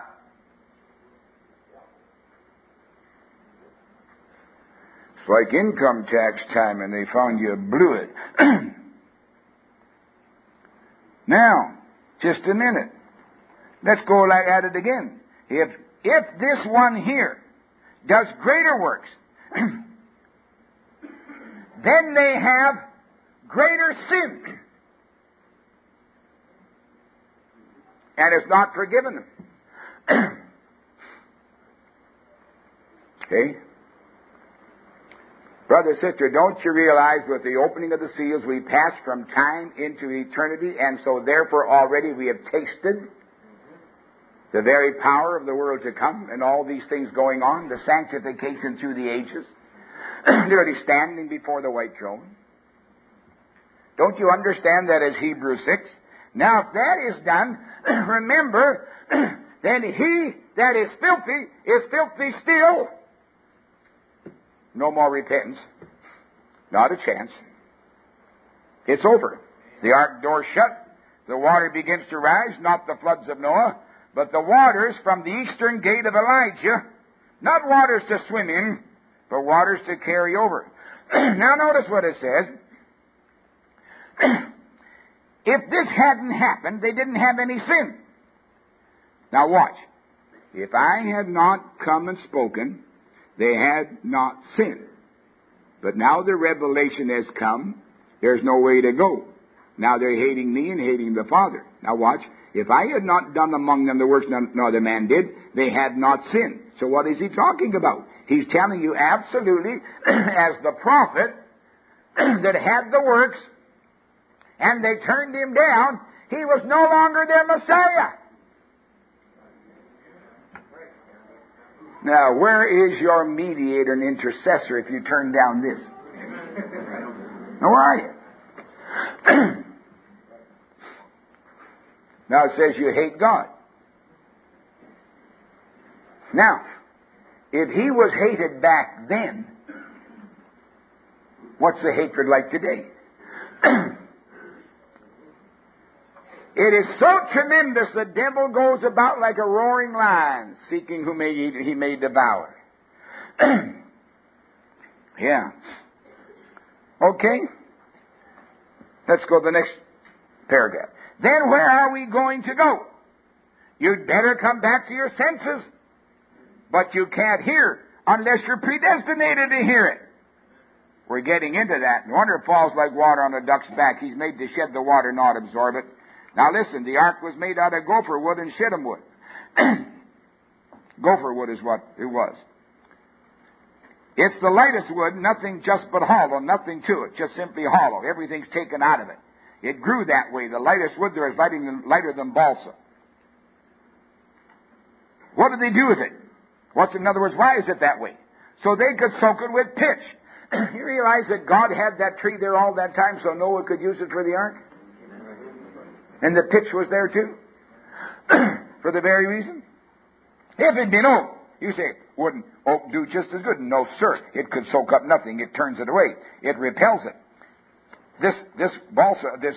It's like income tax time and they found you blew it. Now, just a minute. Let's go at it again. If this one here does greater works, then they have greater sin. And it's not forgiven them. Okay? Brother, sister, don't you realize with the opening of the seals we pass from time into eternity, and so therefore already we have tasted the very power of the world to come and all these things going on, the sanctification through the ages, literally standing before the white throne. Don't you understand that as Hebrews 6? Now if that is done, remember, then he that is filthy still. No more repentance. Not a chance. It's over. The ark door shut. The water begins to rise, not the floods of Noah, but the waters from the eastern gate of Elijah. Not waters to swim in, but waters to carry over. Now notice what it says. If this hadn't happened, they didn't have any sin. Now watch. If I had not come and spoken, they had not sinned. But now the revelation has come. There's no way to go. Now they're hating me and hating the Father. Now watch. If I had not done among them the works no other man did, they had not sinned. So what is he talking about? He's telling you absolutely, as the prophet that had the works, and they turned him down, he was no longer their Messiah. Now, where is your mediator and intercessor if you turn down this? Now, where are you? Now, it says you hate God. Now, if he was hated back then, what's the hatred like today? It is so tremendous, the devil goes about like a roaring lion, seeking whom he may devour. Yeah. Okay. Let's go to the next paragraph. Then where are we going to go? You'd better come back to your senses. But you can't hear unless you're predestinated to hear it. We're getting into that. No wonder it falls like water on a duck's back. He's made to shed the water, not absorb it. Now listen, the ark was made out of gopher wood and shittim wood. Gopher wood is what it was. It's the lightest wood, nothing just but hollow, nothing to it, just simply hollow. Everything's taken out of it. It grew that way. The lightest wood there is lighter than balsa. What did they do with it? In other words, why is it that way? So they could soak it with pitch. You realize that God had that tree there all that time so Noah could use it for the ark? And the pitch was there too? For the very reason? If it had been oak, you say, wouldn't oak do just as good? No, sir. It could soak up nothing. It turns it away. It repels it. This balsa, this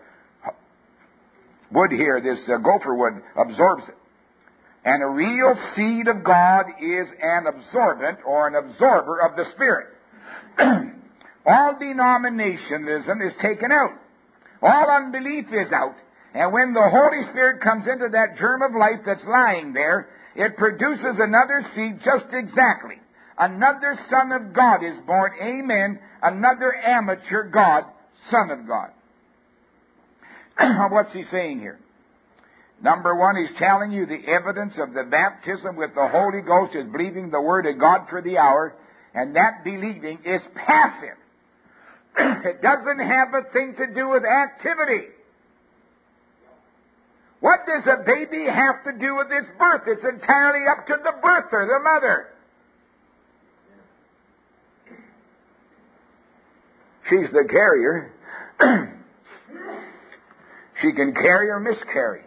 wood here, this gopher wood, absorbs it. And a real seed of God is an absorbent or an absorber of the Spirit. All denominationism is taken out. All unbelief is out. And when the Holy Spirit comes into that germ of life that's lying there, it produces another seed just exactly. Another Son of God is born. Amen. Another amateur God, Son of God. What's he saying here? Number one, he's telling you the evidence of the baptism with the Holy Ghost is believing the Word of God for the hour, and that believing is passive. It doesn't have a thing to do with activity. What does a baby have to do with its birth? It's entirely up to the birther, the mother. She's the carrier. She can carry or miscarry.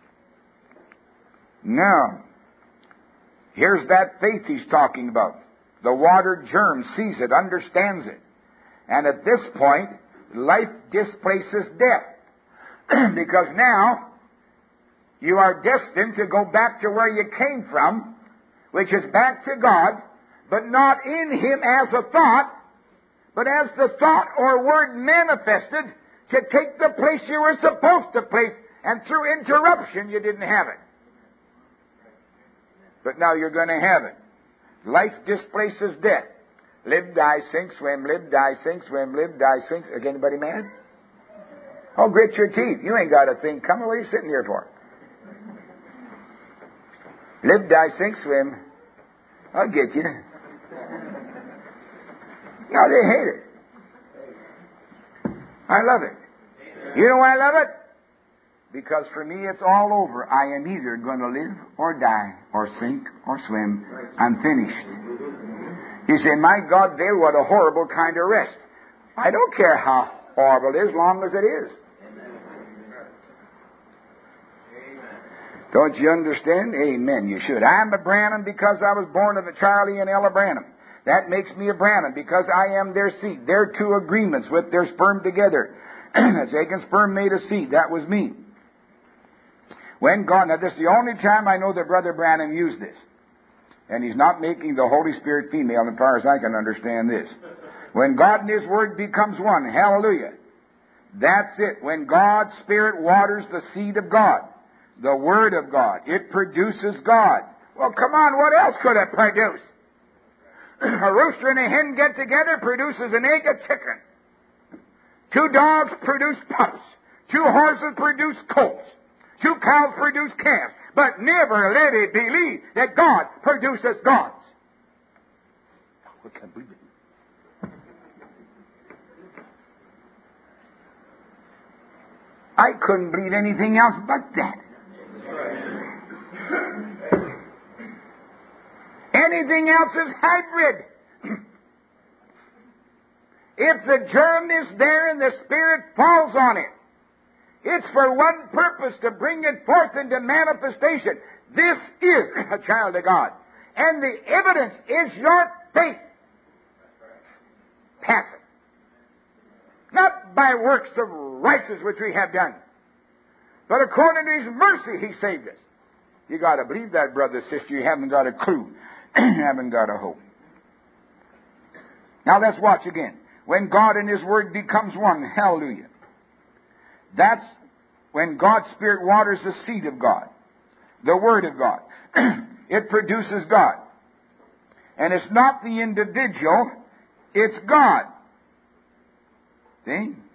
Now, here's that faith he's talking about. The water germ sees it, understands it. And at this point, life displaces death. Because now, you are destined to go back to where you came from, which is back to God, but not in Him as a thought, but as the thought or word manifested to take the place you were supposed to place, and through interruption you didn't have it. But now you're going to have it. Life displaces death. Live, die, sink, swim, live, die, sink, swim, live, die, sink. Is anybody mad? Oh, grit your teeth. You ain't got a thing coming. What are you sitting here for? Live, die, sink, swim. I'll get you. No, they hate it. I love it. You know why I love it? Because for me it's all over. I am either going to live or die or sink or swim. I'm finished. You say, my God, Dale, what a horrible kind of rest. I don't care how horrible it is, long as it is. Don't you understand? Amen. You should. I'm a Branham because I was born of a Charlie and Ella Branham. That makes me a Branham because I am their seed. Their two agreements with their sperm together. As egg and sperm made a seed. That was me. When God, now this is the only time I know that Brother Branham used this. And he's not making the Holy Spirit female as far as I can understand this. When God and His Word becomes one, hallelujah. That's it. When God's Spirit waters the seed of God, the Word of God, it produces God. Well, come on, what else could it produce? A rooster and a hen get together, produces an egg, a chicken. 2 dogs produce pups. 2 horses produce colts. 2 cows produce calves. But never let it believe that God produces gods. I can't believe it. I couldn't believe anything else but that. Anything else is hybrid. If the germ is there and the Spirit falls on it, it's for one purpose, to bring it forth into manifestation. This is a child of God. And the evidence is your faith. Pass it. Not by works of righteousness which we have done, but according to His mercy He saved us. You got to believe that, brother, sister. You haven't got a clue. You haven't got a hope. Now let's watch again. When God and His Word becomes one, hallelujah. That's when God's Spirit waters the seed of God, the Word of God. It produces God. And it's not the individual, it's God. See?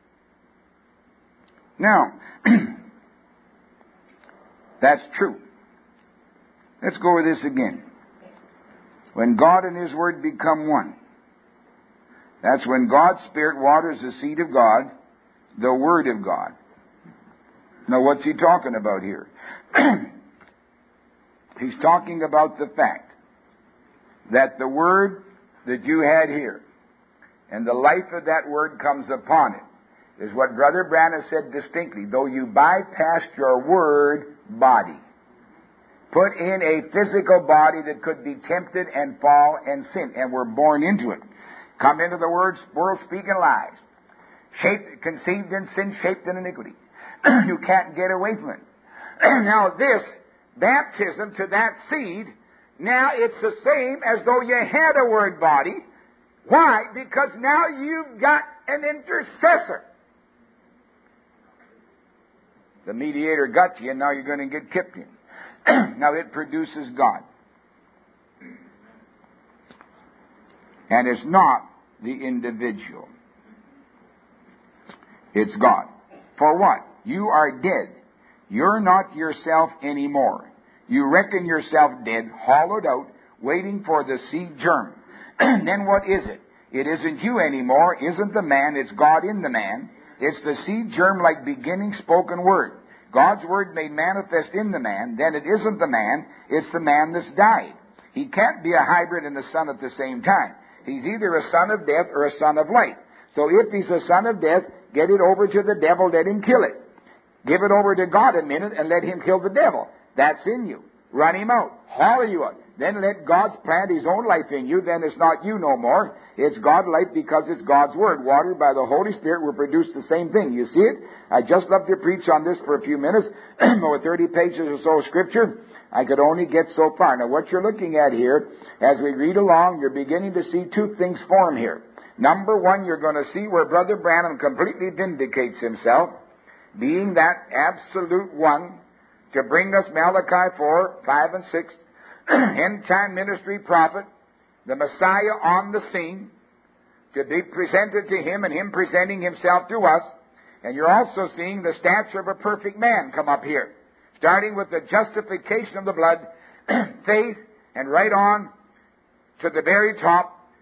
Now, that's true. Let's go with this again. When God and His Word become one, that's when God's Spirit waters the seed of God, the Word of God. Now, what's He talking about here? He's talking about the fact that the Word that you had here, and the life of that Word comes upon it, is what Brother Branham said distinctly. Though you bypassed your Word body, put in a physical body that could be tempted and fall and sin, and were born into it. Come into the world speaking lies. Shaped, conceived in sin, shaped in iniquity. You can't get away from it. Now this baptism to that seed, now it's the same as though you had a Word body. Why? Because now you've got an intercessor. The mediator got you, and now you're going to get kicked in. Now it produces God. And it's not the individual. It's God. For what? You are dead. You're not yourself anymore. You reckon yourself dead, hollowed out, waiting for the seed germ. Then what is it? It isn't you anymore, isn't the man, it's God in the man. It's the seed germ like beginning spoken word. God's Word made manifest in the man, then it isn't the man, it's the man that's died. He can't be a hybrid and a son at the same time. He's either a son of death or a son of light. So if he's a son of death, get it over to the devil, let him kill it. Give it over to God a minute and let Him kill the devil. That's in you. Run him out. Haul you out. Then let God plant His own life in you. Then it's not you no more. It's God's life because it's God's Word. Watered by the Holy Spirit will produce the same thing. You see it? I just love to preach on this for a few minutes. With 30 pages or so of Scripture, I could only get so far. Now what you're looking at here, as we read along, you're beginning to see 2 things form here. Number 1, you're going to see where Brother Branham completely vindicates himself, being that absolute one, to bring us Malachi 4, 5, and 6, end-time ministry prophet, the Messiah on the scene, to be presented to Him and Him presenting Himself to us. And you're also seeing the stature of a perfect man come up here, starting with the justification of the blood, faith, and right on to the very top,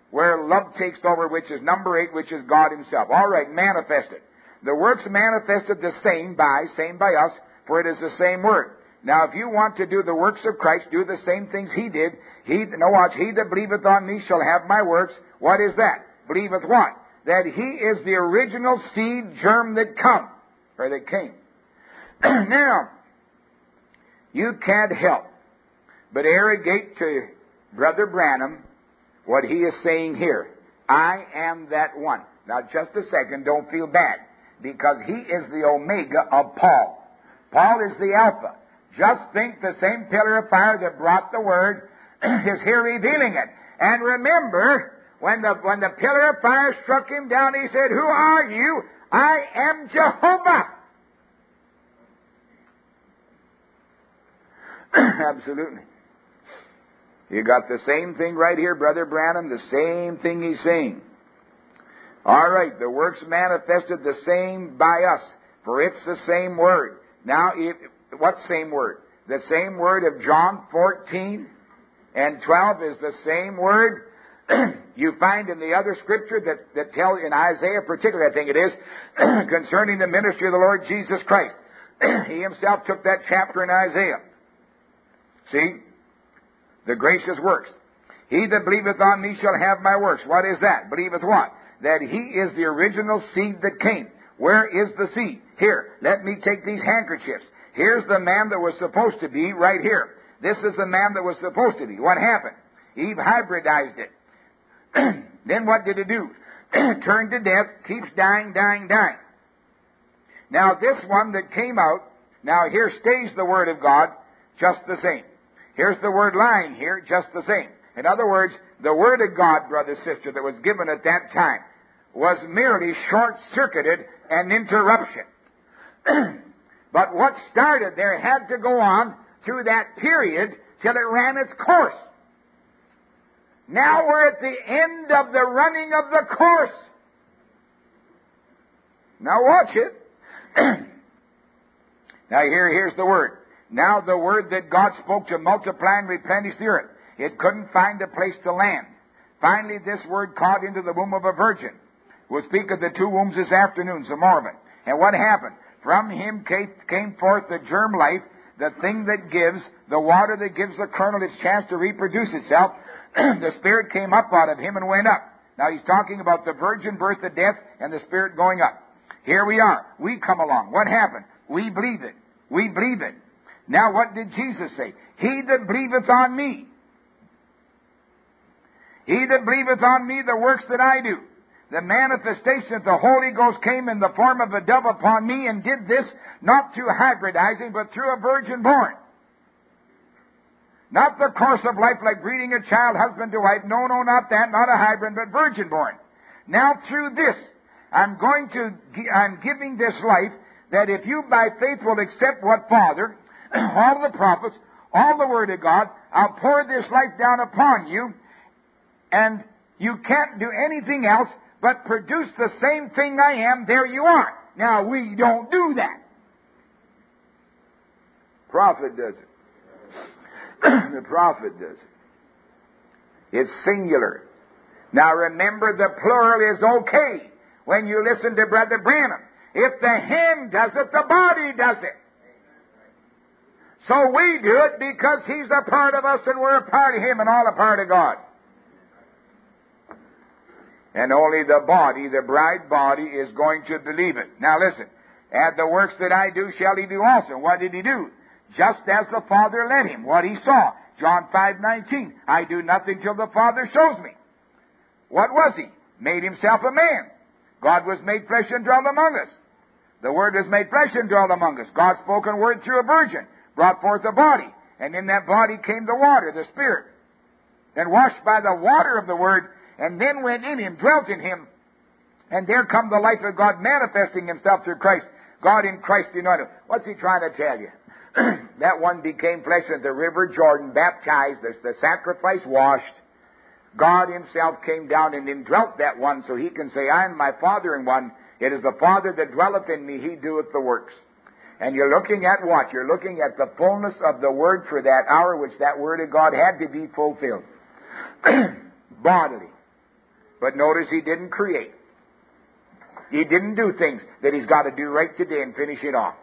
where love takes over, which is number 8, which is God Himself. All right, manifested. The works manifested the same by us, for it is the same word. Now, if you want to do the works of Christ, do the same things He did. He that believeth on me shall have my works. What is that? Believeth what? That He is the original seed germ that came. Now, you can't help but arrogate to Brother Branham what he is saying here. I am that one. Now, just a second, don't feel bad, because he is the Omega of Paul. Paul is the Alpha. Just think the same pillar of fire that brought the Word is here revealing it. And remember, when the pillar of fire struck him down, he said, "Who are you?" "I am Jehovah." Absolutely. You got the same thing right here, Brother Branham, the same thing he's saying. All right, the works manifested the same by us, for it's the same word. Now, what same word? The same word of John 14 and 12 is the same word you find in the other scripture that tells, in Isaiah particularly, I think it is, concerning the ministry of the Lord Jesus Christ. He Himself took that chapter in Isaiah. See? The gracious works. He that believeth on me shall have my works. What is that? Believeth what? That He is the original seed that came. Where is the seed? Here, let me take these handkerchiefs. Here's the man that was supposed to be right here. This is the man that was supposed to be. What happened? Eve hybridized it. Then what did it do? Turned to death, keeps dying. Now this one that came out, now here stays the Word of God just the same. Here's the Word lying here just the same. In other words, the Word of God, brother, sister, that was given at that time was merely short-circuited an interruption. But what started there had to go on through that period till it ran its course. Now we're at the end of the running of the course. Now watch it. Now here's the Word. Now the Word that God spoke to multiply and replenish the earth. It couldn't find a place to land. Finally, this Word caught into the womb of a virgin. We'll speak of the 2 wombs this afternoon, some more of it. And what happened? From him came forth the germ life, the thing that gives, the water that gives the kernel its chance to reproduce itself. The Spirit came up out of him and went up. Now he's talking about the virgin birth, the death, and the Spirit going up. Here we are. We come along. What happened? We believe it. We believe it. Now what did Jesus say? He that believeth on me. He that believeth on me, the works that I do. The manifestation of the Holy Ghost came in the form of a dove upon me and did this not through hybridizing, but through a virgin born. Not the course of life like breeding a child, husband to wife. No, not that, not a hybrid, but virgin born. Now through this, I'm giving this life that if you by faith will accept what Father, all the prophets, all the Word of God, I'll pour this life down upon you, and you can't do anything else but produce the same thing I am. There you are. Now, we don't do that. Prophet does it. The prophet does it. It's singular. Now, remember, the plural is okay when you listen to Brother Branham. If the hand does it, the body does it. So we do it because He's a part of us and we're a part of Him and all a part of God. And only the body, the bride body, is going to believe it. Now listen. And the works that I do shall He do also. What did He do? Just as the Father led Him. What He saw. John 5:19. I do nothing till the Father shows me. What was He? Made Himself a man. God was made flesh and dwelt among us. The Word was made flesh and dwelt among us. God spoke a word through a virgin. Brought forth a body. And in that body came the water, the Spirit. And washed by the water of the Word, and then went in Him, dwelt in Him, and there come the life of God manifesting Himself through Christ. God in Christ united. What's He trying to tell you? That one became flesh at the river Jordan, baptized, the sacrifice washed. God Himself came down and indwelt that one, so He can say, I and my Father in one. It is the Father that dwelleth in me, He doeth the works. And you're looking at what? You're looking at the fullness of the Word for that hour, which that Word of God had to be fulfilled. Bodily. But notice He didn't create. He didn't do things that He's got to do right today and finish it off.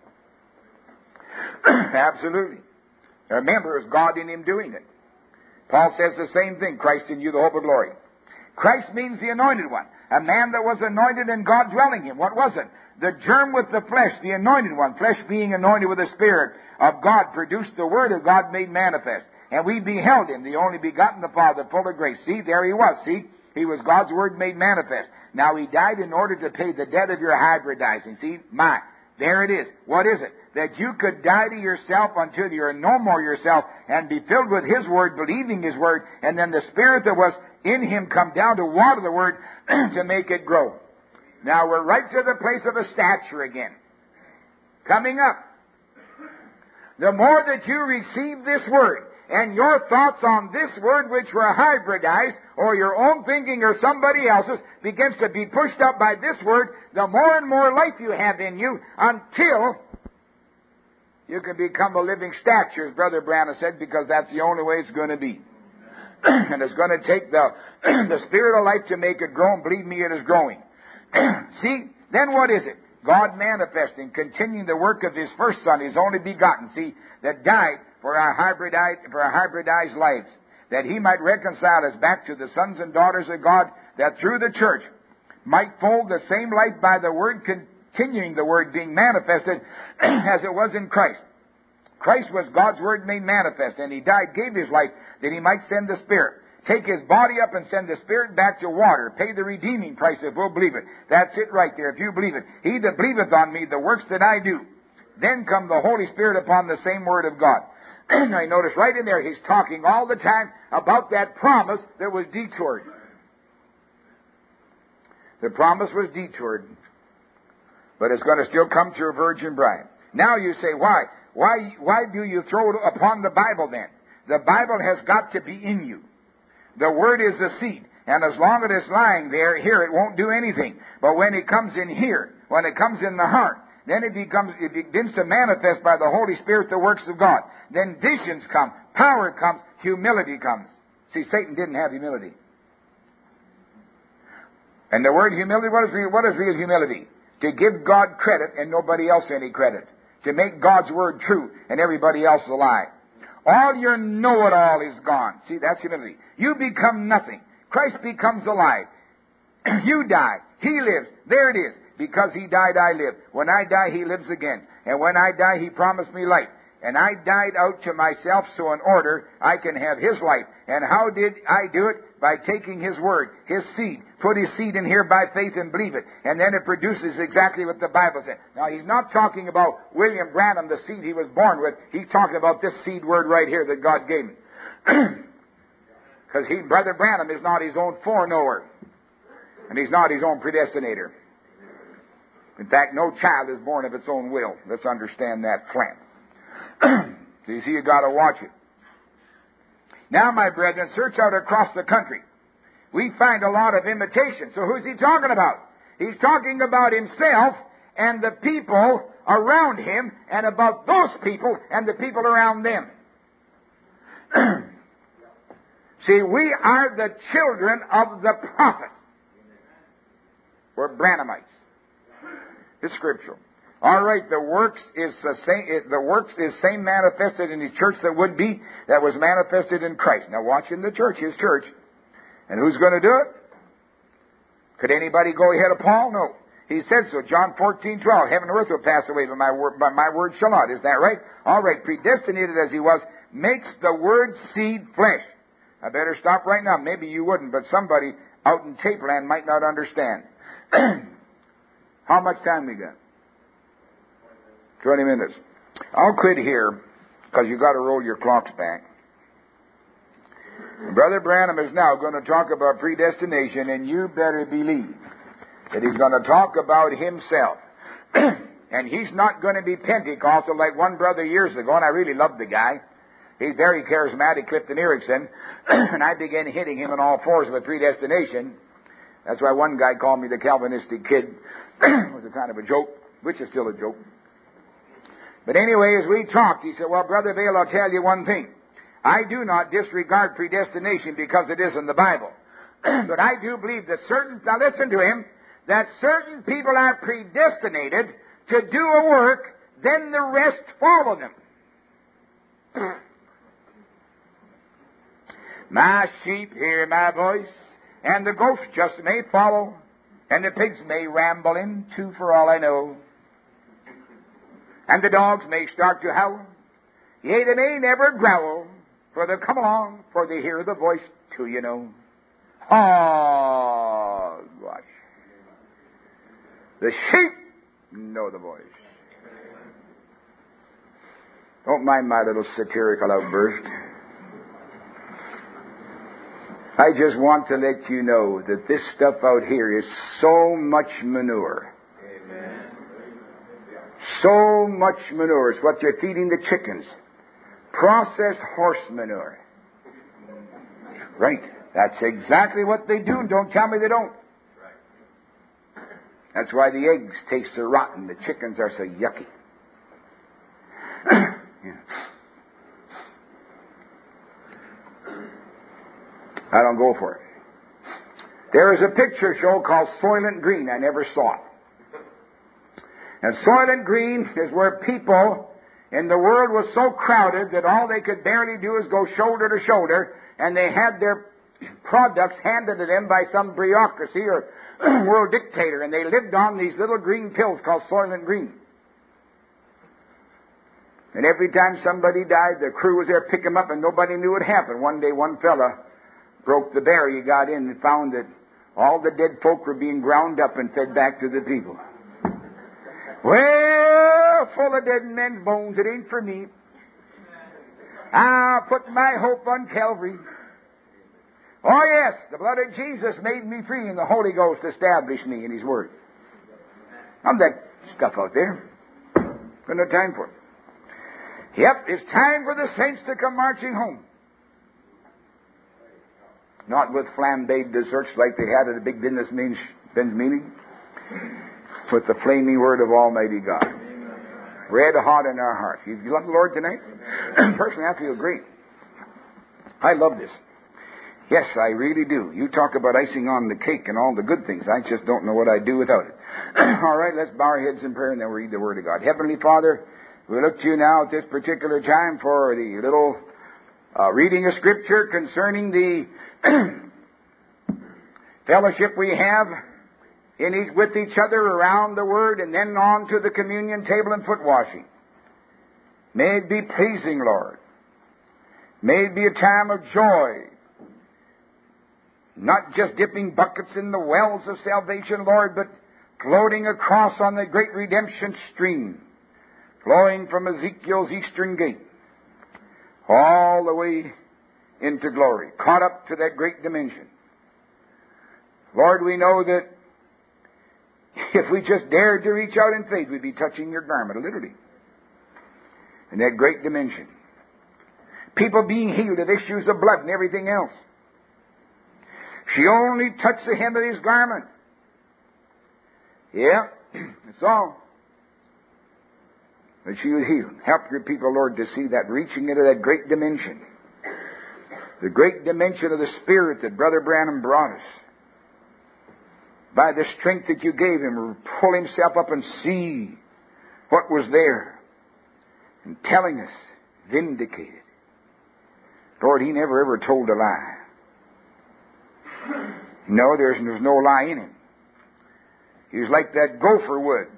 Absolutely. Remember, it's God in Him doing it. Paul says the same thing, Christ in you, the hope of glory. Christ means the anointed one. A man that was anointed and God dwelling in him. What was it? The germ with the flesh, the anointed one. Flesh being anointed with the Spirit of God produced the Word of God made manifest. And we beheld Him, the only begotten, the Father, full of grace. See, there He was. See, He was God's Word made manifest. Now He died in order to pay the debt of your hybridizing. See, there it is. What is it? That you could die to yourself until you're no more yourself and be filled with His Word, believing His Word, and then the Spirit that was in Him come down to water the Word to make it grow. Now we're right to the place of a stature again. Coming up. The more that you receive this Word, and your thoughts on this Word which were hybridized, or your own thinking or somebody else's, begins to be pushed up by this Word, the more and more life you have in you, until you can become a living statue, as Brother Branham said, because that's the only way it's going to be. And it's going to take the Spirit of life to make it grow, and believe me, it is growing. See, then what is it? God manifesting, continuing the work of His first Son, His only begotten, see, that died for our hybridized lives, that He might reconcile us back to the sons and daughters of God, that through the church might fold the same life by the Word, continuing the Word being manifested as it was in Christ. Christ was God's Word made manifest, and He died, gave His life, that He might send the Spirit. Take His body up and send the Spirit back to water. Pay the redeeming price if we'll believe it. That's it right there, if you believe it. He that believeth on me, the works that I do. Then come the Holy Spirit upon the same Word of God. I notice right in there, He's talking all the time about that promise that was detoured. The promise was detoured, but it's going to still come through a virgin bride. Now you say, why? Why do you throw it upon the Bible then? The Bible has got to be in you. The Word is the seed, and as long as it's lying there, here, it won't do anything. But when it comes in here, when it comes in the heart, then it begins to manifest by the Holy Spirit the works of God. Then visions come, power comes, humility comes. See, Satan didn't have humility. And the word humility, what is real humility? To give God credit and nobody else any credit. To make God's Word true and everybody else a lie. All your know-it-all is gone. See, that's humility. You become nothing. Christ becomes alive. You die. He lives. There it is. Because He died, I live. When I die, He lives again. And when I die, He promised me life. And I died out to myself so in order I can have His life. And how did I do it? By taking His Word, His seed. Put His seed in here by faith and believe it. And then it produces exactly what the Bible said. Now, He's not talking about William Branham, the seed he was born with. He's talking about this seed word right here that God gave him. Because Brother Branham is not his own foreknower. And he's not his own predestinator. In fact, no child is born of its own will. Let's understand that flat. So you see, you got to watch it. Now, my brethren, search out across the country. We find a lot of imitation. So who's he talking about? He's talking about himself and the people around him, and about those people and the people around them. See, we are the children of the prophet. We're Branhamites. It's scriptural. All right, the works is same manifested in the church that was manifested in Christ. Now watch in the church, His church. And who's going to do it? Could anybody go ahead of Paul? No. He said so. John 14:12. Heaven and earth will pass away, but my word shall not. Is that right? All right. Predestinated as He was, makes the Word seed flesh. I better stop right now. Maybe you wouldn't, but somebody out in tape land might not understand. How much time we got? 20 minutes. I'll quit here because you got to roll your clocks back. Brother Branham is now going to talk about predestination, and you better believe that he's going to talk about himself. And he's not going to be Pentecostal like one brother years ago, and I really love the guy. He's very charismatic, Clifton Erickson, and I began hitting him on all fours with predestination. That's why one guy called me the Calvinistic kid. It was a kind of a joke, which is still a joke. But anyway, as we talked, he said, well, Brother Vail, I'll tell you one thing. I do not disregard predestination because it is in the Bible. But I do believe that now listen to him, that certain people are predestinated to do a work, then the rest follow them. My sheep hear my voice, and the goats just may follow, and the pigs may ramble in too, for all I know. And the dogs may start to howl, yea, they may never growl, for they come along, for they hear the voice too, you know. Oh, gosh. The sheep know the voice. Don't mind my little satirical outburst. I just want to let you know that this stuff out here is so much manure. Amen. So much manure. It's what you're feeding the chickens. Processed horse manure. Right. That's exactly what they do. Don't tell me they don't. That's why the eggs taste so rotten. The chickens are so yucky. Yeah. I don't go for it. There is a picture show called Soylent Green. I never saw it. And Soylent Green is where people in the world was so crowded that all they could barely do is go shoulder to shoulder, and they had their products handed to them by some bureaucracy or world dictator, and they lived on these little green pills called Soylent Green. And every time somebody died, the crew was there to pick him up, and nobody knew what happened. One day, one fella broke the barrier. He got in and found that all the dead folk were being ground up and fed back to the people. Well, full of dead men's bones, it ain't for me. I'll put my hope on Calvary. Oh, yes, the blood of Jesus made me free, and the Holy Ghost established me in His Word. I'm that stuff out there. Got no time for it. Yep, it's time for the saints to come marching home. Not with flambéed desserts like they had at a big businessman's meeting. With the flaming Word of Almighty God. Red hot in our hearts. You love the Lord tonight? Personally, I feel great. I love this. Yes, I really do. You talk about icing on the cake and all the good things. I just don't know what I'd do without it. All right, let's bow our heads in prayer and then we'll read the Word of God. Heavenly Father, we look to you now at this particular time for the little reading of Scripture concerning the fellowship we have with each other around the Word, and then on to the communion table and foot washing. May it be pleasing, Lord. May it be a time of joy. Not just dipping buckets in the wells of salvation, Lord, but floating across on the great redemption stream, flowing from Ezekiel's eastern gate, all the way into glory, caught up to that great dimension. Lord, we know that if we just dared to reach out in faith, we'd be touching your garment, literally, in that great dimension. People being healed of issues of blood and everything else. She only touched the hem of his garment. Yeah, that's all. But she was healed. Help your people, Lord, to see that, reaching into that great dimension. The great dimension of the Spirit that Brother Branham brought us. By the strength that you gave him, pull himself up and see what was there. And telling us, vindicated. Lord, he never ever told a lie. No, there's no lie in him. He's like that gopher wood,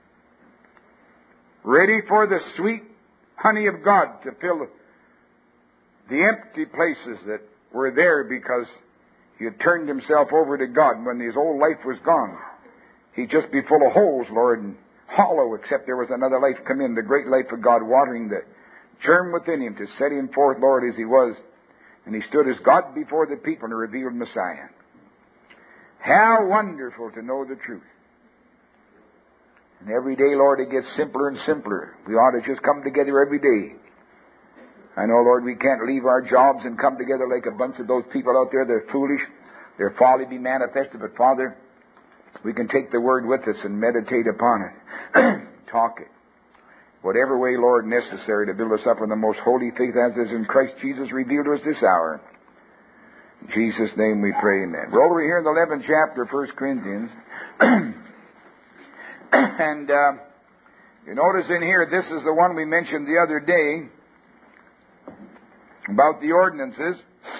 ready for the sweet honey of God to fill the empty places that were there because he had turned himself over to God. And when his old life was gone, he'd just be full of holes, Lord, and hollow, except there was another life come in, the great life of God, watering the germ within him to set him forth, Lord, as he was. And he stood as God before the people and revealed Messiah. How wonderful to know the truth. And every day, Lord, it gets simpler and simpler. We ought to just come together every day. I know, Lord, we can't leave our jobs and come together like a bunch of those people out there. They're foolish. Their folly be manifested. But, Father, we can take the Word with us and meditate upon it. Talk it. Whatever way, Lord, necessary to build us up in the most holy faith as is in Christ Jesus revealed to us this hour. In Jesus' name we pray, amen. We're over here in the 11th chapter of 1 Corinthians. And you notice in here, this is the one we mentioned the other day about the ordinances.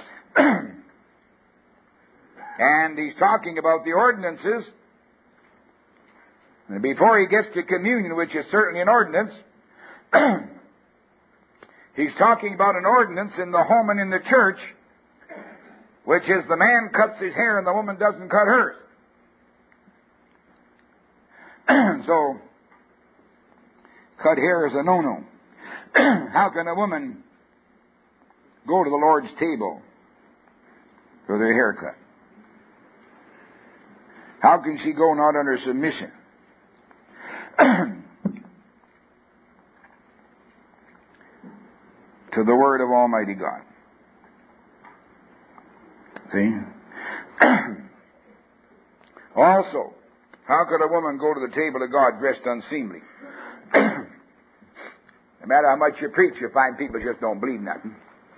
And he's talking about the ordinances. And before he gets to communion, which is certainly an ordinance, he's talking about an ordinance in the home and in the church, which is the man cuts his hair and the woman doesn't cut hers. So, cut hair is a no-no. How can a woman go to the Lord's table for their haircut? How can she go not under submission? To the Word of Almighty God. See? Also, how could a woman go to the table of God dressed unseemly? No matter how much you preach, you find people just don't believe nothing.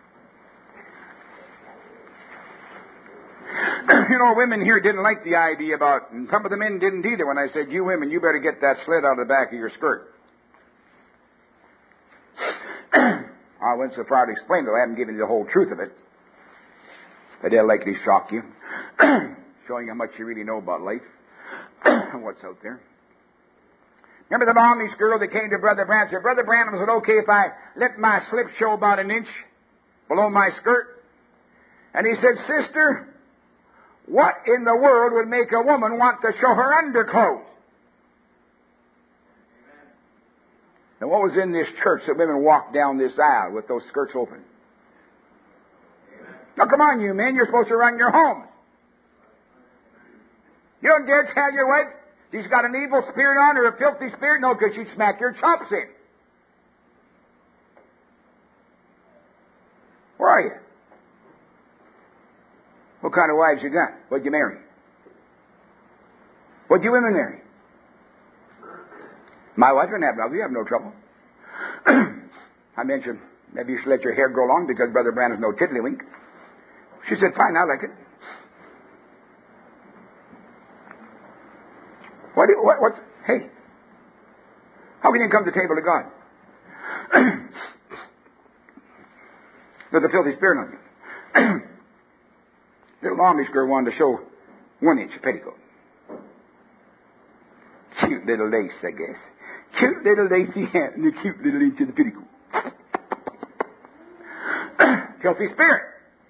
You know, women here didn't like the idea about, and some of the men didn't either, when I said, you women, you better get that slit out of the back of your skirt. I went so far to explain, though I haven't given you the whole truth of it. But they'll likely shock you, showing how much you really know about life and what's out there. Remember the Amish girl that came to Brother Branham and said, Brother Branham, is it okay if I let my slip show about an inch below my skirt? And he said, Sister, what in the world would make a woman want to show her underclothes? And what was in this church that women walked down this aisle with those skirts open? Now come on, you men, you're supposed to run your homes. You don't dare tell your wife she's got an evil spirit on her, a filthy spirit. No, because she'd smack your chops in. Where are you? What kind of wives you got? What'd you marry? What'd you women marry? My wife didn't have love. You have no trouble. I mentioned, maybe you should let your hair grow long because Brother Branham's no tiddlywink. She said, fine, I like it. Hey, how can you come to the table of God with a filthy spirit on you? Little Amish girl wanted to show 1 inch of petticoat. Cute little lace, I guess. Cute little lacy hat and a cute little inch of the petticoat. Filthy spirit.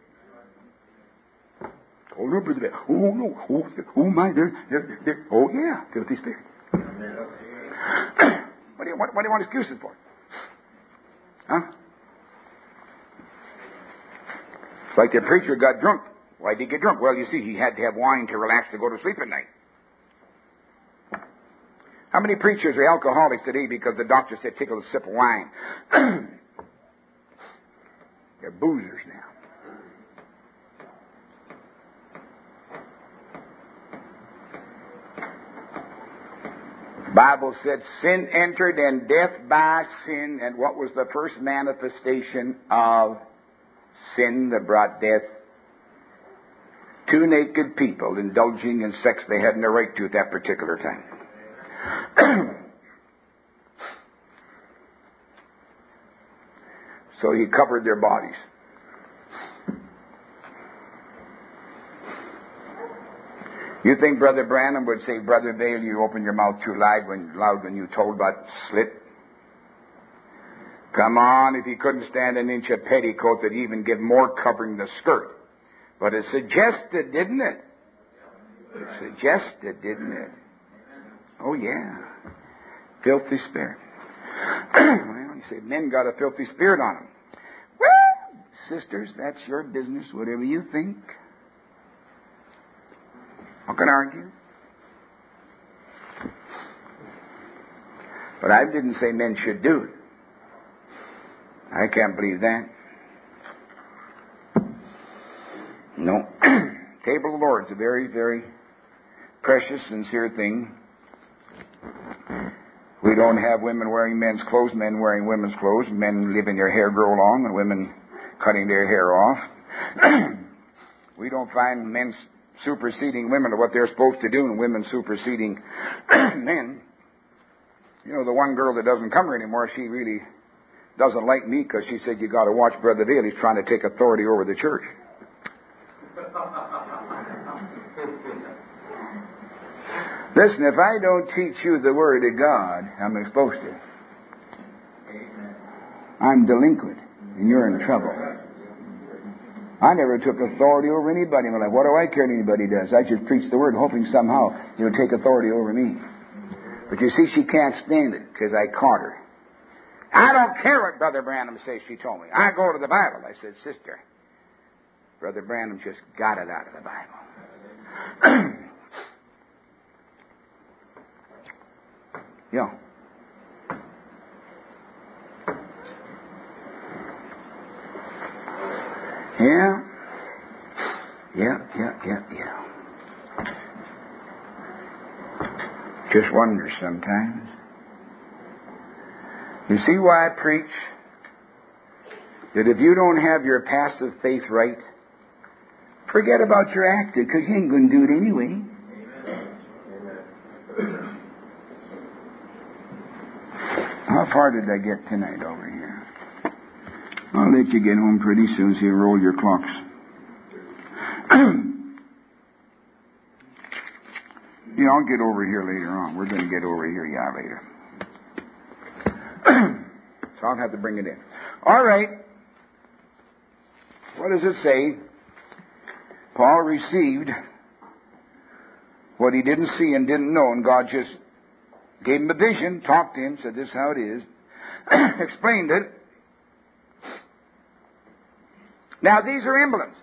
Oh, no, Brother. Oh, no. Oh, my. Oh, yeah. Filthy spirit. What do you want excuses for? Huh? It's like the preacher got drunk. Why did he get drunk? Well, you see, he had to have wine to relax to go to sleep at night. How many preachers are alcoholics today because the doctor said take a little sip of wine? They're boozers now. The Bible said sin entered and death by sin. And what was the first manifestation of sin that brought death? 2 naked people indulging in sex they had no right to at that particular time. So he covered their bodies. You think Brother Branham would say, Brother Bale, you opened your mouth too loud when you told about slit? Come on, if he couldn't stand an inch of petticoat, that'd even give more covering the skirt. But it suggested, didn't it? It suggested, didn't it? Oh, yeah. Filthy spirit. Well, you say, men got a filthy spirit on them. Well, sisters, that's your business, whatever you think. How can I argue? But I didn't say men should do it. I can't believe that. No. Table of the Lord is a very, very precious, sincere thing. We don't have women wearing men's clothes, men wearing women's clothes, men letting their hair grow long, and women cutting their hair off. We don't find men superseding women or what they're supposed to do and women superseding men. You know, the one girl that doesn't come here anymore, she really doesn't like me because she said, you got to watch Brother Dale. He's trying to take authority over the church. Listen, if I don't teach you the Word of God, I'm supposed to. I'm delinquent, and you're in trouble. I never took authority over anybody in my life. What do I care what anybody does? I just preach the Word, hoping somehow He'll take authority over me. But you see, she can't stand it because I caught her. I don't care what Brother Branham says, she told me. I go to the Bible. I said, sister, Brother Branham just got it out of the Bible. Yeah. Yeah. Just wonder sometimes. You see why I preach? That if you don't have your passive faith right, forget about your active, because you ain't going to do it anyway. How far did I get tonight over here? I'll let you get home pretty soon so you roll your clocks. Yeah, I'll get over here later on. We're going to get over here, later. So I'll have to bring it in. All right. What does it say? Paul received what he didn't see and didn't know, and God just gave him a vision, talked to him, said this is how it is, explained it. Now these are emblems.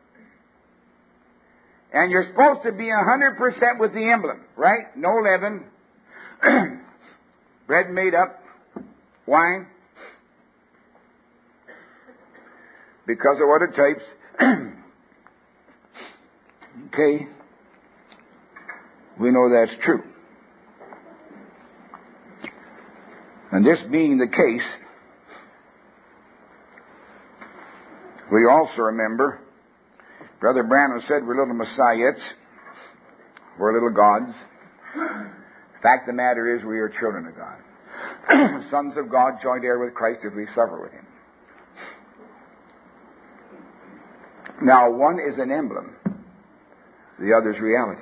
And you're supposed to be 100% with the emblem, right? No leaven, bread made up, wine, because of what it types. Okay, we know that's true. And this being the case, we also remember Brother Branham said we're little messiahs, we're little gods. The fact of the matter is we are children of God. Sons of God, joint heir with Christ if we suffer with Him. Now one is an emblem, the other is reality.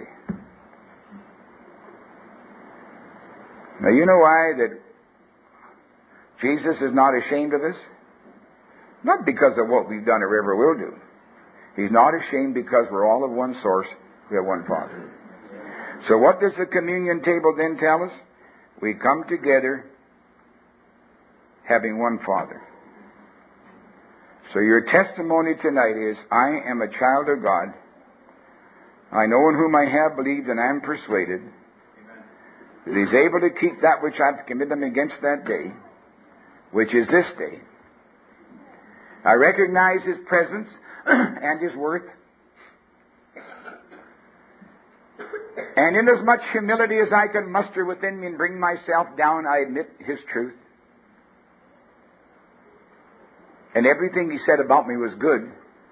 Now you know why that Jesus is not ashamed of this? Not because of what we've done or ever will do. He's not ashamed because we're all of one source. We have one Father. So what does the communion table then tell us? We come together having one Father. So your testimony tonight is, I am a child of God. I know in whom I have believed and I am persuaded that He's able to keep that which I've committed Him against that day, which is this day. I recognize His presence and His worth. And in as much humility as I can muster within me and bring myself down, I admit His truth. And everything He said about me was good.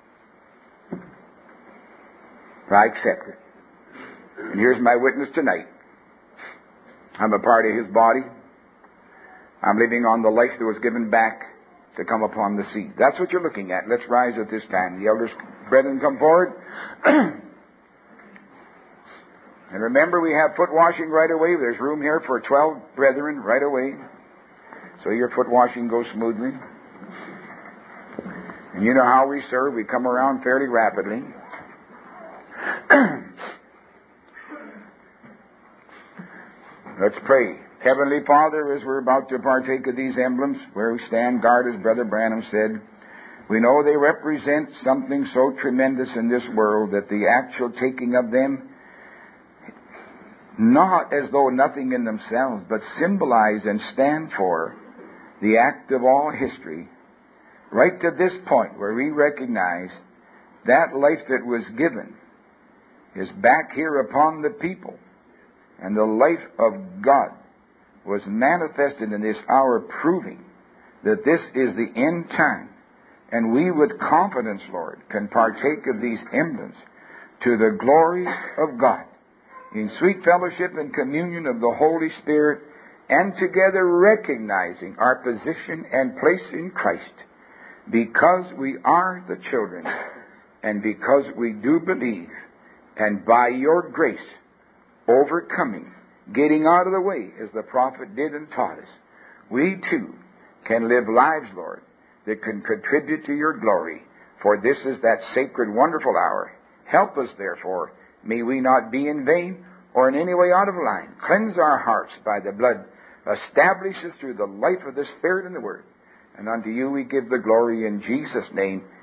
I accept it. And here's my witness tonight. I'm a part of His body. I'm living on the life that was given back to come upon the seed. That's what you're looking at. Let's rise at this time. The elders, brethren, come forward. And remember, we have foot washing right away. There's room here for 12 brethren right away. So your foot washing goes smoothly. And you know how we serve. We come around fairly rapidly. Let's pray. Heavenly Father, as we're about to partake of these emblems, where we stand guard, as Brother Branham said, we know they represent something so tremendous in this world that the actual taking of them, not as though nothing in themselves, but symbolize and stand for the act of all history, right to this point where we recognize that life that was given is back here upon the people, and the life of God was manifested in this hour, proving that this is the end time, And we with confidence, Lord, can partake of these emblems to the glory of God, in sweet fellowship and communion of the Holy Spirit, and together recognizing our position and place in Christ, because we are the children, and because we do believe, and by your grace, overcoming, getting out of the way, as the prophet did and taught us, we too can live lives, Lord, that can contribute to your glory. For this is that sacred, wonderful hour. Help us, therefore. May we not be in vain or in any way out of line. Cleanse our hearts by the blood. Establish us through the life of the Spirit and the Word. And unto you we give the glory in Jesus' name.